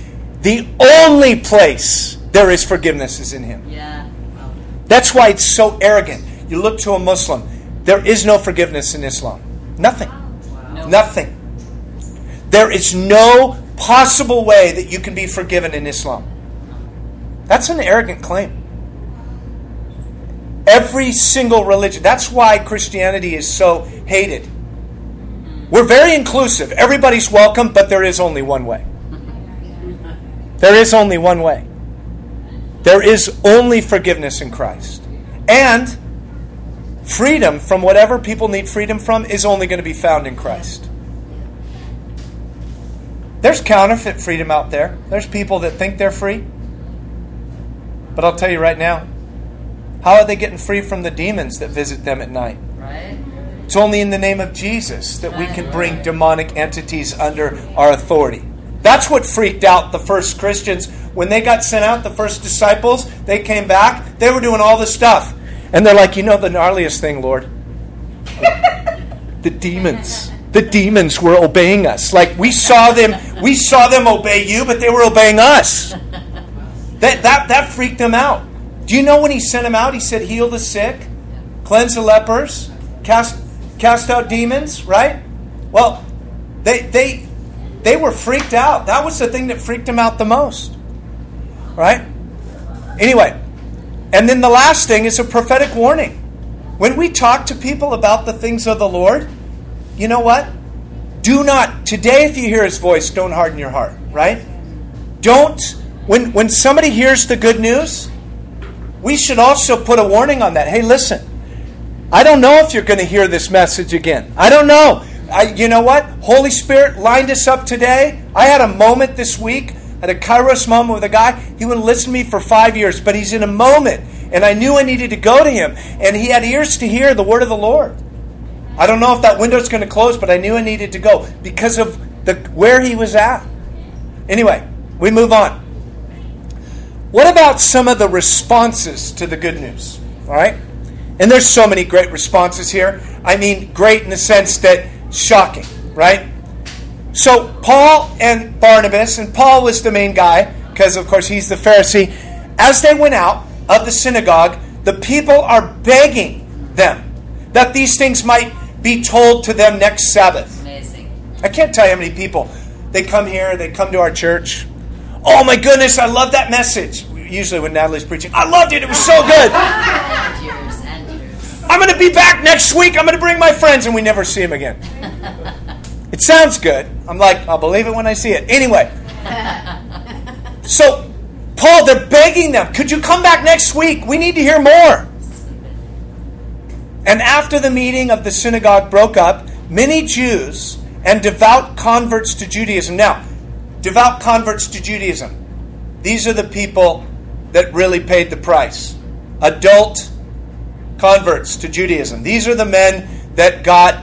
The only place there is forgiveness is in Him. Yeah. Oh. That's why it's so arrogant. You look to a Muslim, there is no forgiveness in Islam. Nothing. No. Nothing. There is no possible way that you can be forgiven in Islam. That's an arrogant claim. Every single religion. That's why Christianity is so hated. We're very inclusive. Everybody's welcome, but there is only one way. There is only one way. There is only forgiveness in Christ. And freedom from whatever people need freedom from is only going to be found in Christ. There's counterfeit freedom out there. There's people that think they're free. But I'll tell you right now, how are they getting free from the demons that visit them at night? Right? It's only in the name of Jesus that we can bring demonic entities under our authority. That's what freaked out the first Christians. When they got sent out, the first disciples, they came back, they were doing all this stuff. And they're like, the gnarliest thing, Lord? The demons. The demons were obeying us. Like we saw them obey you, but they were obeying us. That freaked them out. Do you know when He sent them out, He said, heal the sick, cleanse the lepers, cast out demons, right? Well, they were freaked out. That was the thing that freaked them out the most. Right? Anyway, and then the last thing is a prophetic warning. When we talk to people about the things of the Lord, you know what? Do not, today if you hear His voice, don't harden your heart, right? Don't, when somebody hears the good news, we should also put a warning on that. Hey, listen, I don't know if you're going to hear this message again. I don't know. You know what? Holy Spirit lined us up today. I had a moment this week, at a Kairos moment with a guy. He wouldn't listen to me for 5 years, but he's in a moment. And I knew I needed to go to him. And he had ears to hear the word of the Lord. I don't know if that window's going to close, but I knew I needed to go because of where he was at. Anyway, we move on. What about some of the responses to the good news? All right? And there's so many great responses here. I mean, great in the sense that shocking, right? So Paul and Barnabas, and Paul was the main guy, because of course he's the Pharisee. As they went out of the synagogue, the people are begging them that these things might be told to them next Sabbath. Amazing. I can't tell you how many people, they come here, they come to our church. Oh my goodness, I love that message. Usually when Natalie's preaching, I loved it, it was so good. And yours. I'm going to be back next week, I'm going to bring my friends, and we never see them again. It sounds good. I'm like, I'll believe it when I see it. Anyway. So, Paul, they're begging them, could you come back next week? We need to hear more. And after the meeting of the synagogue broke up, many Jews and devout converts to Judaism. Now, devout converts to Judaism. These are the people that really paid the price. Adult converts to Judaism. These are the men that got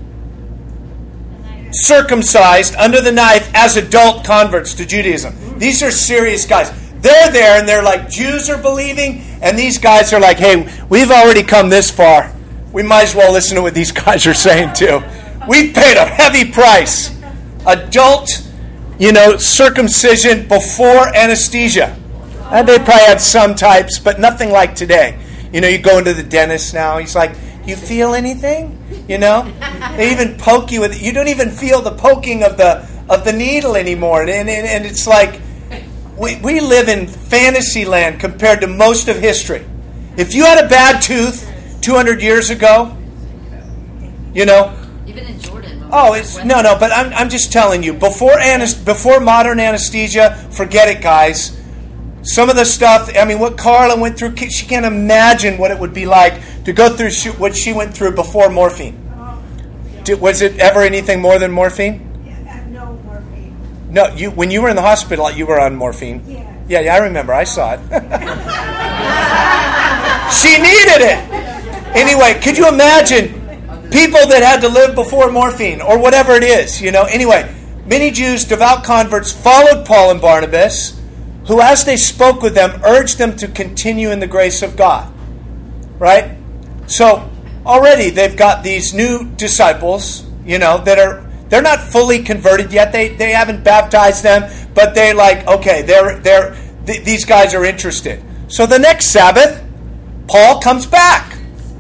circumcised under the knife as adult converts to Judaism. These are serious guys. They're there and they're like, Jews are believing, and these guys are like, hey, we've already come this far. We might as well listen to what these guys are saying too. We've paid a heavy price. Adult, circumcision before anesthesia. And they probably had some types, but nothing like today. You go into the dentist now, he's like, you feel anything? They even poke you with it. You don't even feel the poking of the needle anymore. And it's like, we live in fantasy land compared to most of history. If you had a bad tooth 200 years ago, Even in Jordan. Oh, but I'm just telling you, before modern anesthesia, forget it, guys. Some of the stuff, what Carla went through, she can't imagine what it would be like to go through what she went through before morphine. Was it ever anything more than morphine? No morphine. No, when you were in the hospital, you were on morphine. Yeah. Yeah, I remember. I saw it. She needed it. Anyway, could you imagine people that had to live before morphine or whatever it is? Anyway, many Jews, devout converts, followed Paul and Barnabas, who, as they spoke with them, urged them to continue in the grace of God. Right? So, already they've got these new disciples, that they're not fully converted yet. They haven't baptized them, but they're like, okay, these guys are interested. So the next Sabbath, Paul comes back.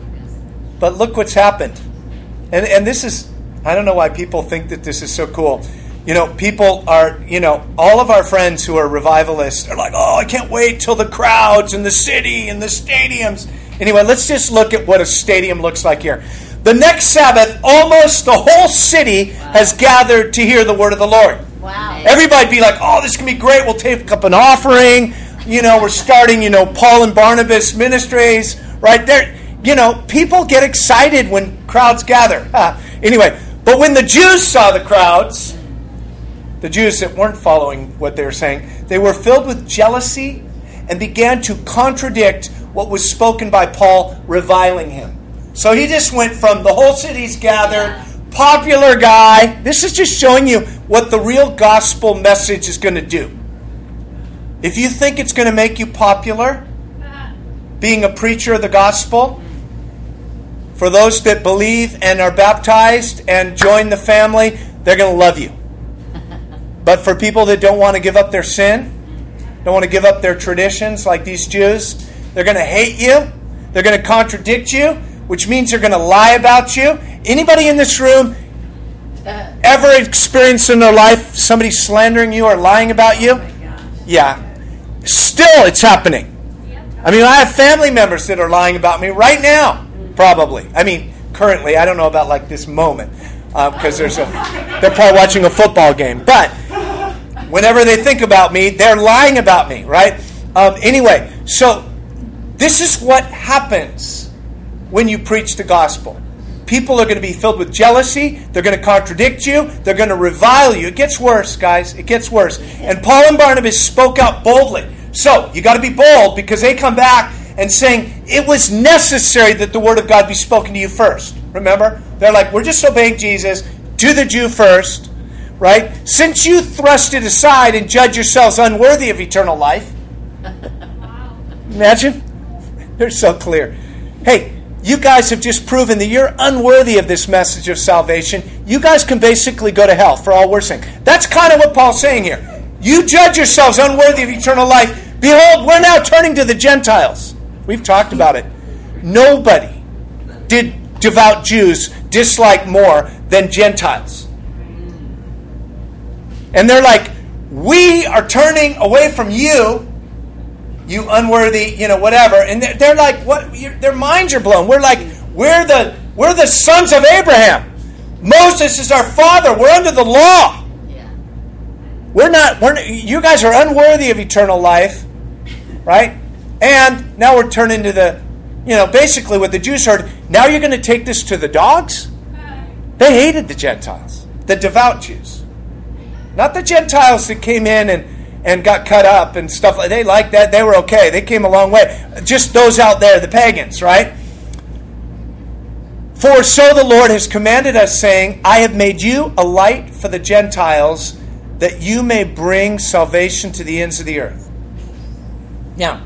But look what's happened. And this is, I don't know why people think that this is so cool. People are, all of our friends who are revivalists are like, oh, I can't wait till the crowds and the city and the stadiums. Anyway, let's just look at what a stadium looks like here. The next Sabbath, almost the whole city has gathered to hear the word of the Lord. Wow. Everybody be like, oh, this can be great. We'll take up an offering. We're starting, Paul and Barnabas ministries right there. People get excited when crowds gather. Anyway, but when the Jews saw the crowds, the Jews that weren't following what they were saying, they were filled with jealousy and began to contradict what was spoken by Paul, reviling him. So he just went from the whole city's gathered, popular guy. This is just showing you what the real gospel message is going to do. If you think it's going to make you popular, being a preacher of the gospel, for those that believe and are baptized and join the family, they're going to love you. But for people that don't want to give up their sin, don't want to give up their traditions like these Jews, they're going to hate you. They're going to contradict you, which means they're going to lie about you. Anybody in this room ever experienced in their life somebody slandering you or lying about you? Yeah. Still, it's happening. I mean, I have family members that are lying about me right now, probably. I mean, currently. I don't know about like this moment because they're probably watching a football game. But whenever they think about me, they're lying about me, right? Anyway, so this is what happens when you preach the gospel. People are going to be filled with jealousy. They're going to contradict you. They're going to revile you. It gets worse, guys. It gets worse. And Paul and Barnabas spoke out boldly. So, you got to be bold because they come back and saying it was necessary that the word of God be spoken to you first. Remember? They're like, we're just obeying Jesus. Do the Jew first. Right? Since you thrust it aside and judge yourselves unworthy of eternal life. Imagine? They're so clear. Hey, you guys have just proven that you're unworthy of this message of salvation. You guys can basically go to hell for all we're saying. That's kind of what Paul's saying here. You judge yourselves unworthy of eternal life. Behold, we're now turning to the Gentiles. We've talked about it. Nobody did devout Jews dislike more than Gentiles. And they're like, we are turning away from you, you unworthy, whatever. And they're like, what? Their minds are blown. We're like, we're the sons of Abraham. Moses is our father. We're under the law. Yeah. We're not. You guys are unworthy of eternal life, right? And now we're turning to the, basically what the Jews heard. Now you're going to take this to the dogs? They hated the Gentiles, the devout Jews, not the Gentiles that came in and got cut up and stuff like that. They liked that. They were okay. They came a long way. Just those out there, the pagans, right? For so the Lord has commanded us, saying, I have made you a light for the Gentiles, that you may bring salvation to the ends of the earth. Now,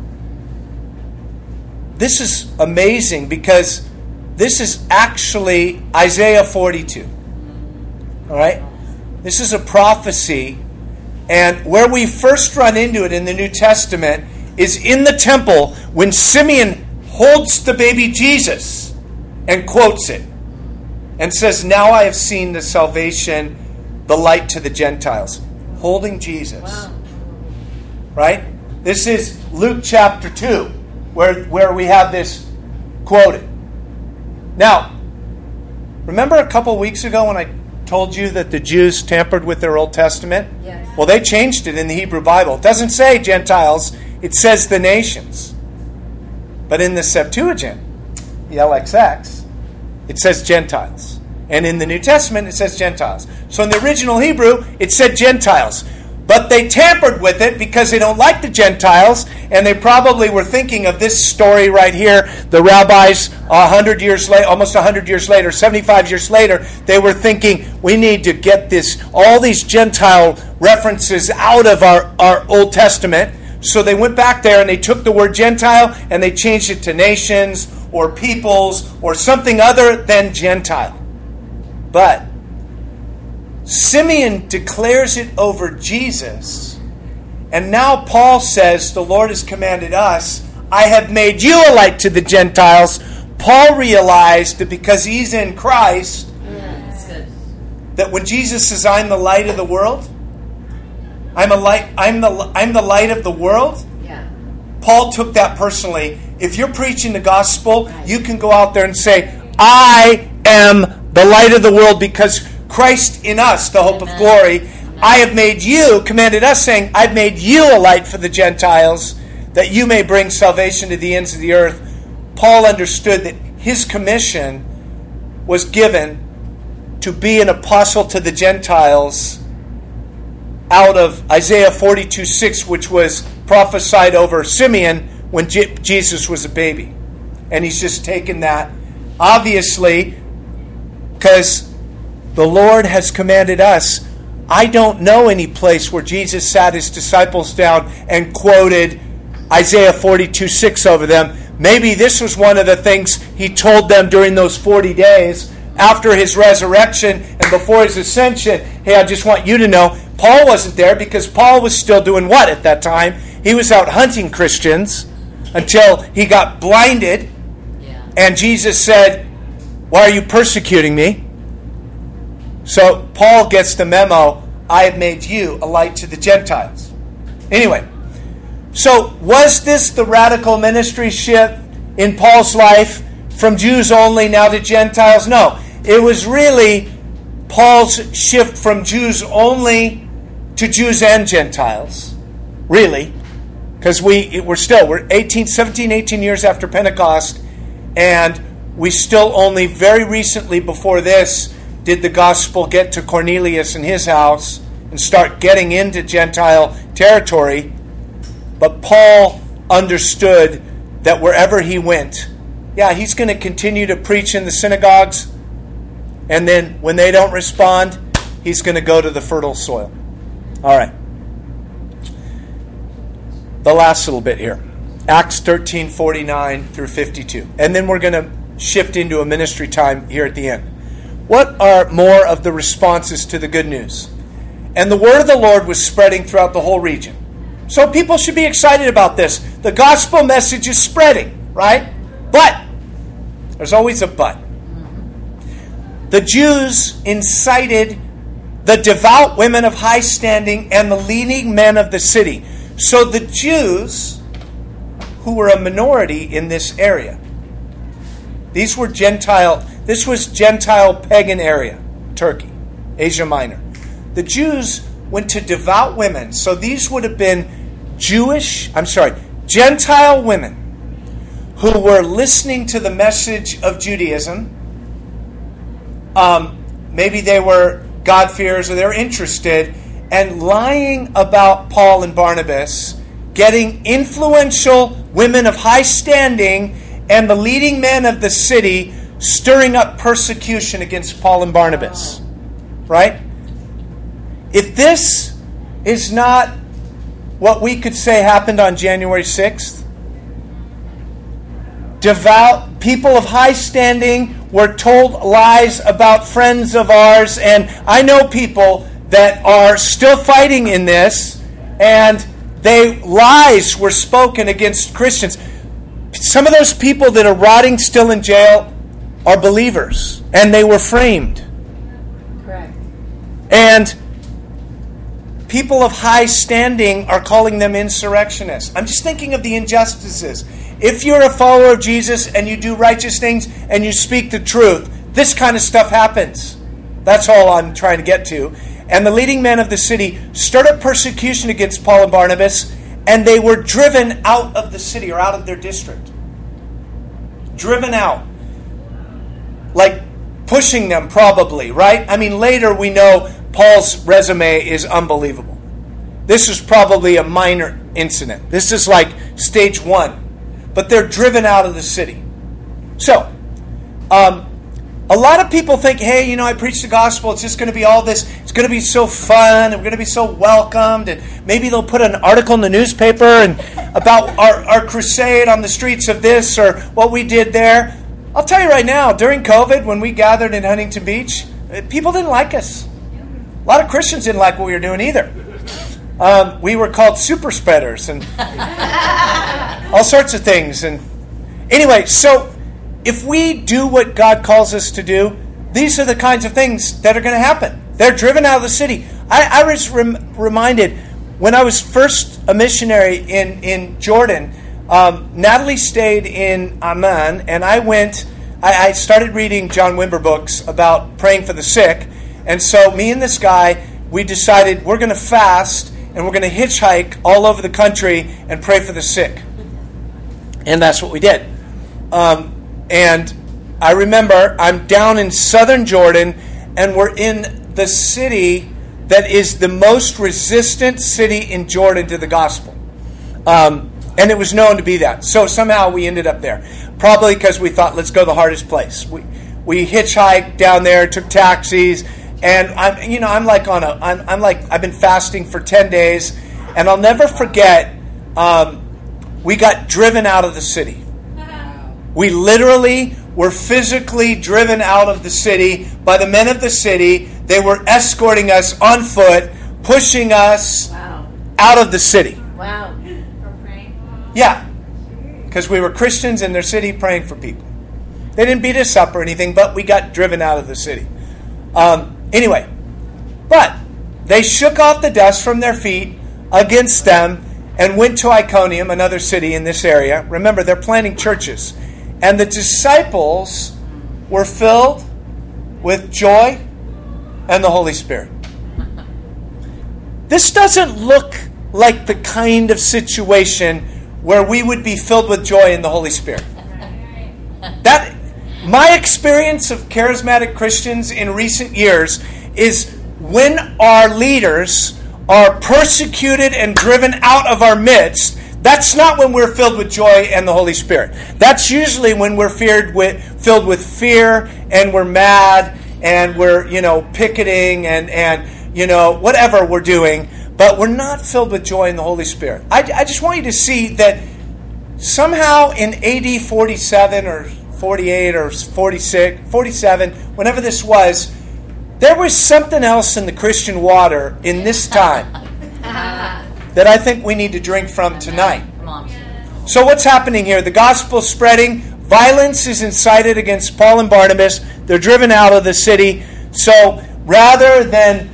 this is amazing because this is actually Isaiah 42. All right? This is a prophecy. And where we first run into it in the New Testament is in the temple when Simeon holds the baby Jesus and quotes it and says, now I have seen the salvation, the light to the Gentiles. Holding Jesus. Wow. Right? This is Luke chapter 2 where we have this quoted. Now, remember a couple weeks ago when I told you that the Jews tampered with their Old Testament? Yes. Well, they changed it in the Hebrew Bible. It doesn't say Gentiles, it says the nations. But in the Septuagint, the LXX, it says Gentiles. And in the New Testament, it says Gentiles. So in the original Hebrew, it said Gentiles. But they tampered with it because they don't like the Gentiles, and they probably were thinking of this story right here. The rabbis, 100 years later, almost 100 years later, 75 years later, they were thinking, we need to get all these Gentile references out of our Old Testament. So they went back there and they took the word Gentile and they changed it to nations or peoples or something other than Gentile. But Simeon declares it over Jesus. And now Paul says, the Lord has commanded us, I have made you a light to the Gentiles. Paul realized that because he's in Christ, That's good. that when Jesus says, I'm the light of the world, I'm the light of the world, Yeah. Paul took that personally. If you're preaching the gospel, you can go out there and say, I am the light of the world because Christ in us, the hope of Amen. glory. Amen. I have made you, commanded us, saying, I've made you a light for the Gentiles, that you may bring salvation to the ends of the earth. Paul understood that his commission was given to be an apostle to the Gentiles out of Isaiah 42:6, which was prophesied over Simeon when Jesus was a baby. And he's just taken that, obviously, because the Lord has commanded us. I don't know any place where Jesus sat his disciples down and quoted Isaiah 42:6 over them. Maybe this was one of the things he told them during those 40 days after his resurrection and before his ascension. Hey, I just want you to know, Paul wasn't there because Paul was still doing what at that time? He was out hunting Christians until he got blinded. Yeah. And Jesus said, why are you persecuting me? So Paul gets the memo, I have made you a light to the Gentiles. Anyway, so was this the radical ministry shift in Paul's life from Jews only now to Gentiles? No, it was really Paul's shift from Jews only to Jews and Gentiles. Really. Because we're 17, 18 years after Pentecost, and we still only very recently before this did the gospel get to Cornelius and his house and start getting into Gentile territory. But Paul understood that wherever he went, he's going to continue to preach in the synagogues, and then when they don't respond, he's going to go to the fertile soil. All right. The last little bit here. Acts 13:49 through 52. And then we're going to shift into a ministry time here at the end. What are more of the responses to the good news? And the word of the Lord was spreading throughout the whole region. So people should be excited about this. The gospel message is spreading, right? But, there's always a but. The Jews incited the devout women of high standing and the leading men of the city. So the Jews, who were a minority in this area, this was Gentile pagan area, Turkey, Asia Minor. The Jews went to devout women. So these would have been Gentile women who were listening to the message of Judaism. Maybe they were God-fearers or they're interested, and lying about Paul and Barnabas, getting influential women of high standing and the leading men of the city stirring up persecution against Paul and Barnabas. Right? If this is not what we could say happened on January 6th, devout people of high standing were told lies about friends of ours, and I know people that are still fighting in this, and lies were spoken against Christians. Some of those people that are rotting still in jail are believers, and they were framed. Correct. And people of high standing are calling them insurrectionists. I'm just thinking of the injustices. If you're a follower of Jesus and you do righteous things and you speak the truth, this kind of stuff happens. That's all I'm trying to get to. And the leading men of the city stirred up persecution against Paul and Barnabas, and they were driven out of the city or out of their district. Driven out. Like pushing them probably, right? I mean, later we know Paul's resume is unbelievable. This is probably a minor incident. This is like stage 1. But they're driven out of the city. So, a lot of people think, hey, I preach the gospel, it's just going to be all this, it's going to be so fun, and we're going to be so welcomed, and maybe they'll put an article in the newspaper and about our crusade on the streets of this or what we did there. I'll tell you right now, during COVID, when we gathered in Huntington Beach, people didn't like us. lot of Christians didn't like what we were doing either. We were called super spreaders and all sorts of things. And anyway, so if we do what God calls us to do, these are the kinds of things that are going to happen. They're driven out of the city. I was reminded when I was first a missionary in Jordan, Natalie stayed in Amman, and I started reading John Wimber books about praying for the sick. And so me and this guy, we decided we're going to fast and we're going to hitchhike all over the country and pray for the sick. And that's what we did. And I remember I'm down in southern Jordan, and we're in the city that is the most resistant city in Jordan to the gospel. And it was known to be that. So somehow we ended up there. Probably because we thought, let's go the hardest place. We hitchhiked down there, took taxis, and I've been fasting for 10 days, and I'll never forget, we got driven out of the city. We literally were physically driven out of the city by the men of the city. They were escorting us on foot, pushing us out of the city. Wow. Yeah, because we were Christians in their city praying for people. They didn't beat us up or anything, but we got driven out of the city. Anyway, but they shook off the dust from their feet against them and went to Iconium, another city in this area. Remember, they're planting churches. And the disciples were filled with joy and the Holy Spirit. This doesn't look like the kind of situation where we would be filled with joy in the Holy Spirit. That, my experience of charismatic Christians in recent years is when our leaders are persecuted and driven out of our midst, that's not when we're filled with joy and the Holy Spirit. That's usually when we're filled with fear and we're mad and we're, picketing and whatever we're doing. But we're not filled with joy in the Holy Spirit. I just want you to see that somehow in AD 47 or 48 or 46, 47, whenever this was, there was something else in the Christian water in this time that I think we need to drink from tonight. So what's happening here? The gospel's spreading. Violence is incited against Paul and Barnabas. They're driven out of the city. So rather than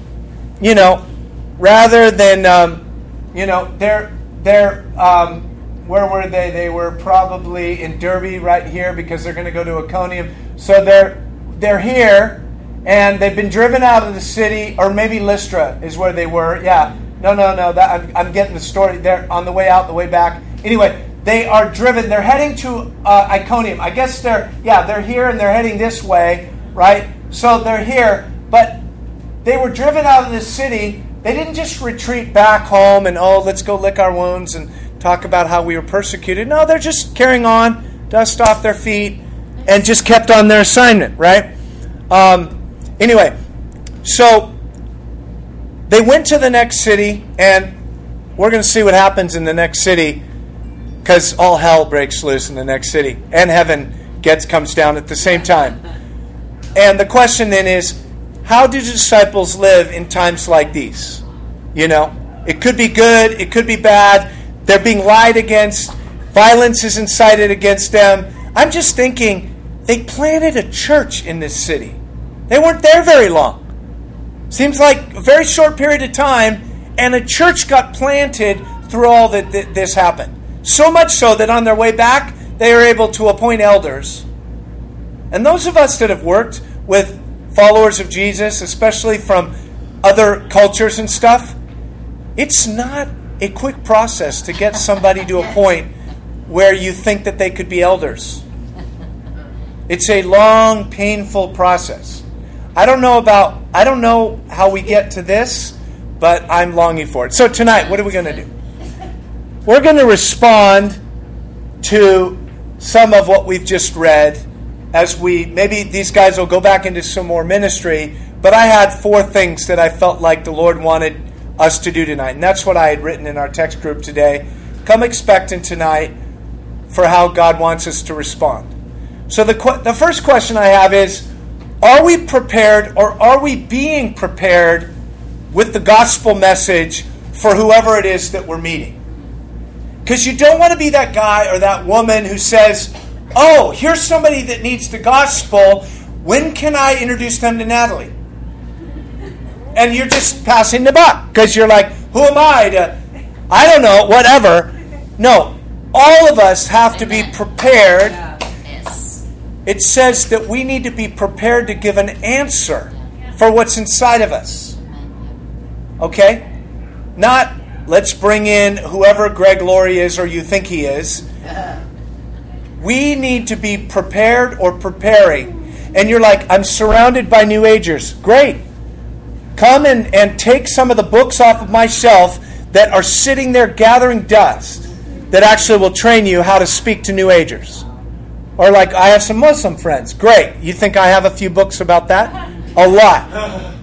where were they? They were probably in Derbe right here because they're going to go to Iconium. So they're here, and they've been driven out of the city, or maybe Lystra is where they were. Yeah, no. I'm getting the story. They're on the way out, the way back. Anyway, they are driven. They're heading to Iconium. I guess they're here and they're heading this way, right? So they're here, but they were driven out of the city. They didn't just retreat back home and, let's go lick our wounds and talk about how we were persecuted. No, they're just carrying on, dust off their feet, and just kept on their assignment, right? Anyway, so they went to the next city, and we're going to see what happens in the next city because all hell breaks loose in the next city, and heaven comes down at the same time. And the question then is, how do disciples live in times like these? It could be good, it could be bad. They're being lied against. Violence is incited against them. I'm just thinking, they planted a church in this city. They weren't there very long. Seems like a very short period of time, and a church got planted through all that this happened. So much so that on their way back, they were able to appoint elders. And those of us that have worked with followers of Jesus, especially from other cultures and stuff, it's not a quick process to get somebody to a point where you think that they could be elders. It's a long, painful process. I don't know how we get to this, but I'm longing for it. So tonight, what are we going to do? We're going to respond to some of what we've just read as maybe these guys will go back into some more ministry, but I had 4 things that I felt like the Lord wanted us to do tonight. And that's what I had written in our text group today. Come expectant tonight for how God wants us to respond. So the first question I have is, Are we prepared, or are we being prepared with the gospel message for whoever it is that we're meeting? Because you don't want to be that guy or that woman who says, oh, here's somebody that needs the gospel. When can I introduce them to Natalie? And you're just passing the buck because you're like, who am I to, I don't know, whatever. No, all of us have to be prepared. Yes. It says that we need to be prepared to give an answer for what's inside of us. Okay? Not, let's bring in whoever Greg Laurie is or you think he is. We need to be prepared or preparing. And you're like, I'm surrounded by New Agers. Great. Come and take some of the books off of my shelf that are sitting there gathering dust that actually will train you how to speak to New Agers. Or like, I have some Muslim friends. Great. You think I have a few books about that? A lot.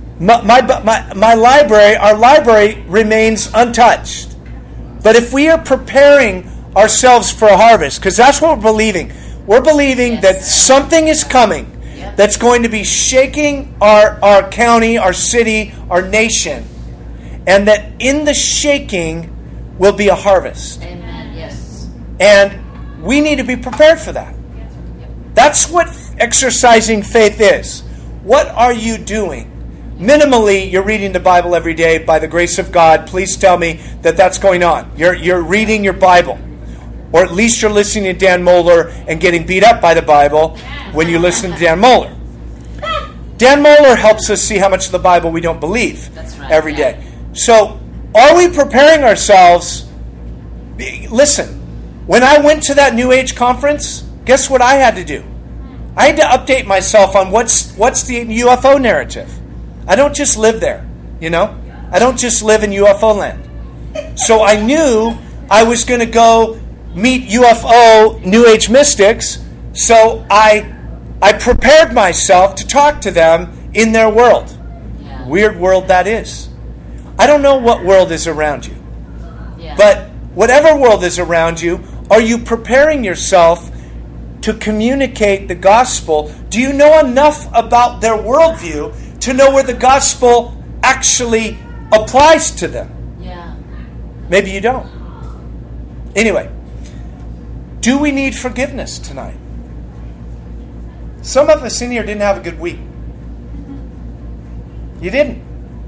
My library, our library remains untouched. But if we are preparing ourselves for a harvest, because that's what we're believing. We're believing that something is coming that's going to be shaking our county, our city, our nation. And that in the shaking will be a harvest. Amen. Yes. And we need to be prepared for that. That's what exercising faith is. What are you doing? Minimally, you're reading the Bible every day by the grace of God. Please tell me that that's going on. You're reading your Bible. Or at least you're listening to Dan Mohler and getting beat up by the Bible when you listen to Dan Mohler. Dan Mohler helps us see how much of the Bible we don't believe every day. So, are we preparing ourselves? Listen, when I went to that New Age conference, guess what I had to do? I had to update myself on what's the UFO narrative. I don't just live there, you know? I don't just live in UFO land. So I knew I was going to go meet UFO New Age mystics, so I prepared myself to talk to them in their world. Yeah. Weird world that is. I don't know what world is around you. Yeah. But whatever world is around you, are you preparing yourself to communicate the gospel? Do you know enough about their worldview to know where the gospel actually applies to them? Yeah. Maybe you don't. Anyway, do we need forgiveness tonight? Some of us in here didn't have a good week. You didn't.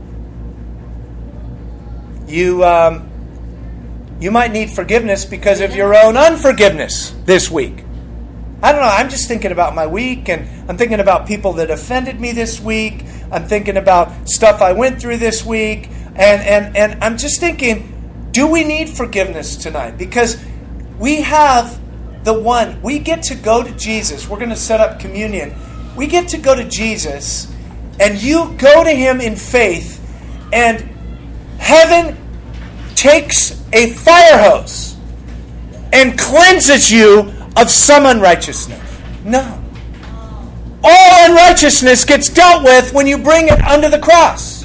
You might need forgiveness because of your own unforgiveness this week. I don't know. I'm just thinking about my week, and I'm thinking about people that offended me this week. I'm thinking about stuff I went through this week, and I'm just thinking, do we need forgiveness tonight? Because we have the one. We get to go to Jesus. We're going to set up communion. We get to go to Jesus, and you go to Him in faith, and heaven takes a fire hose and cleanses you of some unrighteousness. No. All unrighteousness gets dealt with when you bring it under the cross.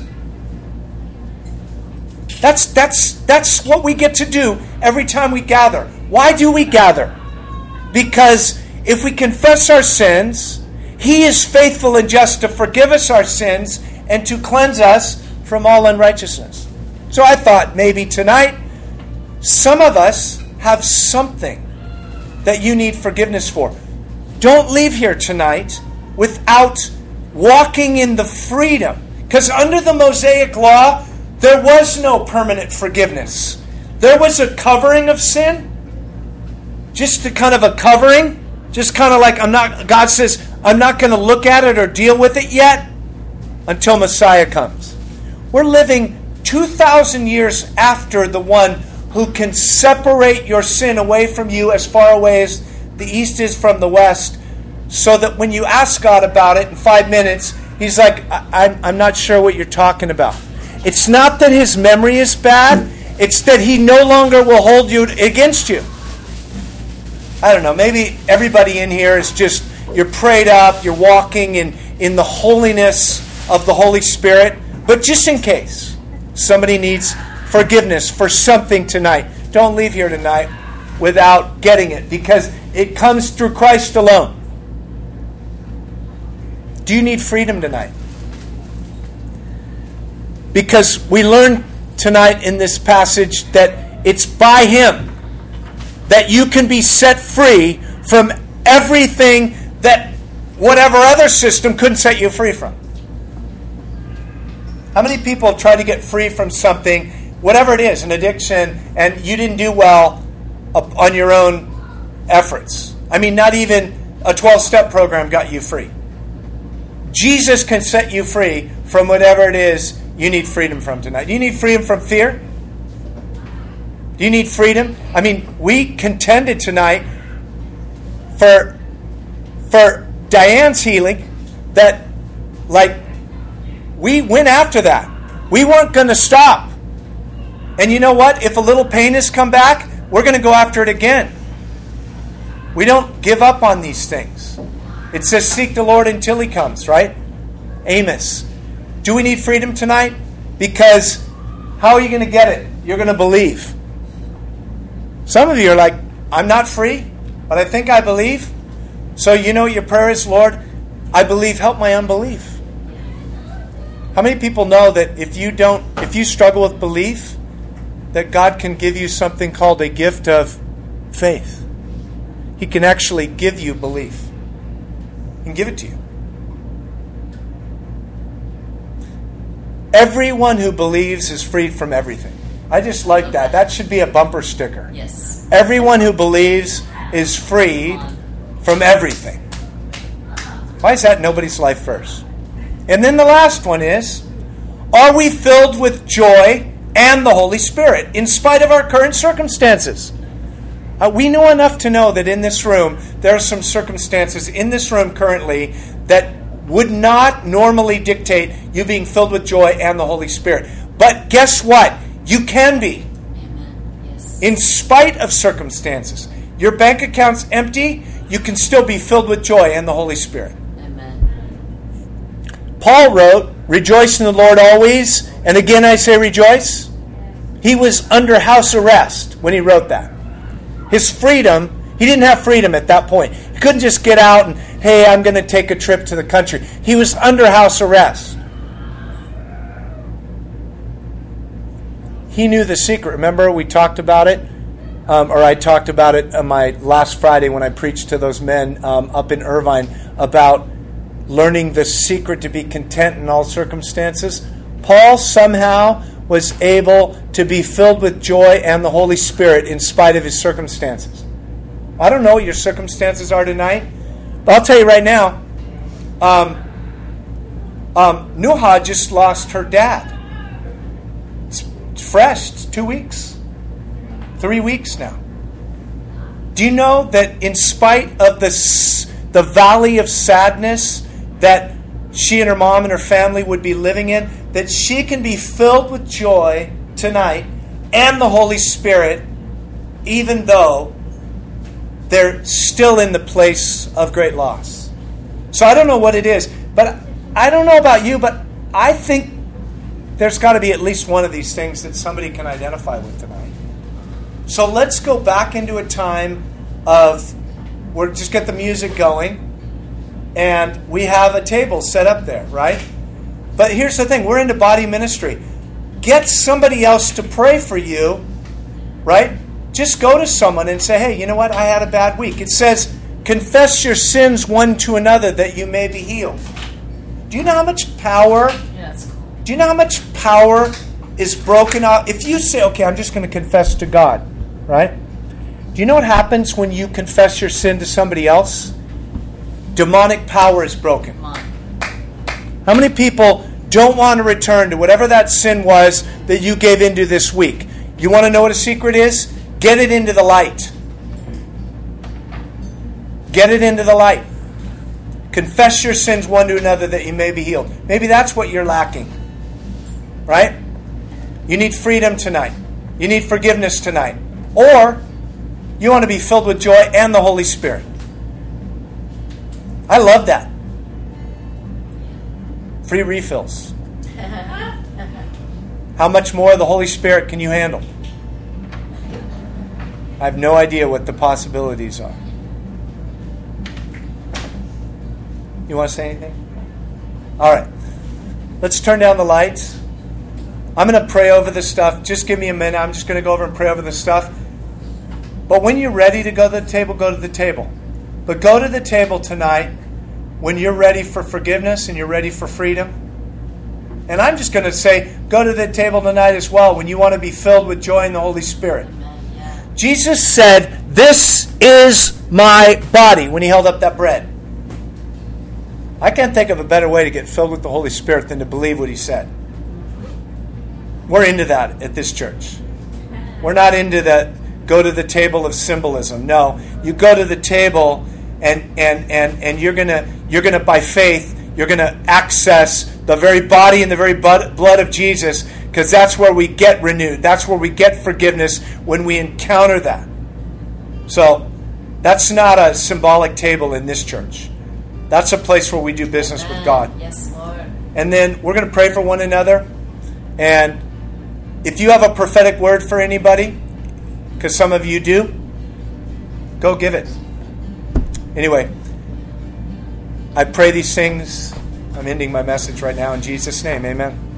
That's what we get to do every time we gather. Why do we gather? Because if we confess our sins, He is faithful and just to forgive us our sins and to cleanse us from all unrighteousness. So I thought maybe tonight, some of us have something that you need forgiveness for. Don't leave here tonight without walking in the freedom. Because under the Mosaic Law, there was no permanent forgiveness. There was a covering of sin. Just a kind of a covering. Just kind of like, God says, I'm not going to look at it or deal with it yet until Messiah comes. We're living 2,000 years after the one who can separate your sin away from you as far away as the east is from the west, so that when you ask God about it in 5 minutes, He's like, I'm not sure what you're talking about. It's not that His memory is bad, it's that He no longer will hold you against you. I don't know, maybe everybody in here is just, you're prayed up, you're walking in the holiness of the Holy Spirit, but just in case somebody needs forgiveness for something tonight, don't leave here tonight without getting it, because it comes through Christ alone. Do you need freedom tonight? Because we learn tonight in this passage that it's by Him that you can be set free from everything that whatever other system couldn't set you free from. How many people try to get free from something, whatever it is, an addiction, and you didn't do well on your own efforts? I mean, not even a 12-step program got you free. Jesus can set you free from whatever it is you need freedom from tonight. Do you need freedom from fear? Do you need freedom? I mean, we contended tonight for Diane's healing that, like, we went after that. We weren't going to stop. And you know what? If a little pain has come back, we're going to go after it again. We don't give up on these things. It says, seek the Lord until He comes, right? Amos. Do we need freedom tonight? Because how are you going to get it? You're going to believe. Some of you are like, I'm not free, but I think I believe. So you know what your prayer is? Lord, I believe, help my unbelief. How many people know that if you struggle with belief, that God can give you something called a gift of faith? He can actually give you belief. He can give it to you. Everyone who believes is freed from everything. I just like that. That should be a bumper sticker. Yes. Everyone who believes is freed from everything. Why is that nobody's life verse? And then the last one is, are we filled with joy and the Holy Spirit in spite of our current circumstances? We know enough to know that in this room, there are some circumstances in this room currently that would not normally dictate you being filled with joy and the Holy Spirit. But guess what? You can be. Amen. Yes. In spite of circumstances. Your bank account's empty, you can still be filled with joy and the Holy Spirit. Amen. Paul wrote, rejoice in the Lord always, and again I say rejoice. He was under house arrest when he wrote that. His freedom, he didn't have freedom at that point. He couldn't just get out and, hey, I'm going to take a trip to the country. He was under house arrest. He knew the secret. Remember, we talked about it, or I talked about it on my last Friday when I preached to those men up in Irvine about learning the secret to be content in all circumstances. Paul somehow was able to be filled with joy and the Holy Spirit in spite of his circumstances. I don't know what your circumstances are tonight, but I'll tell you right now, Nuha just lost her dad. It's fresh. It's 2 weeks. 3 weeks now. Do you know that in spite of the valley of sadness that she and her mom and her family would be living in, that she can be filled with joy tonight and the Holy Spirit, even though they're still in the place of great loss. So I don't know what it is, but I don't know about you, but I think there's got to be at least one of these things that somebody can identify with tonight. So let's go back into a time of, we'll just get the music going, and we have a table set up there, right? But here's the thing, we're into body ministry. Get somebody else to pray for you, right? Just go to someone and say, hey, you know what? I had a bad week. It says, confess your sins one to another that you may be healed. Do you know how much power? Yeah, that's cool. Do you know how much power is broken up? If you say, okay, I'm just going to confess to God, right? Do you know what happens when you confess your sin to somebody else? Demonic power is broken. Come on. How many people don't want to return to whatever that sin was that you gave into this week? You want to know what a secret is? Get it into the light. Get it into the light. Confess your sins one to another that you may be healed. Maybe that's what you're lacking. Right? You need freedom tonight. You need forgiveness tonight. Or you want to be filled with joy and the Holy Spirit. I love that. Free refills. How much more of the Holy Spirit can you handle? I have no idea what the possibilities are. You want to say anything? All right. Let's turn down the lights. I'm going to pray over this stuff. Just give me a minute. I'm just going to go over and pray over this stuff. But when you're ready to go to the table, go to the table. But go to the table tonight when you're ready for forgiveness and you're ready for freedom. And I'm just going to say, go to the table tonight as well when you want to be filled with joy in the Holy Spirit. Jesus said, "This is my body," when he held up that bread. I can't think of a better way to get filled with the Holy Spirit than to believe what he said. We're into that at this church. We're not into that go to the table of symbolism. No, you go to the table and you're gonna by faith, you're gonna access the very body and the very blood of Jesus, because that's where we get renewed. That's where we get forgiveness, when we encounter that. So that's not a symbolic table in this church. That's a place where we do business with God. Yes, Lord. And then we're going to pray for one another. And if you have a prophetic word for anybody, because some of you do, go give it. Anyway, I pray these things. I'm ending my message right now in Jesus' name. Amen.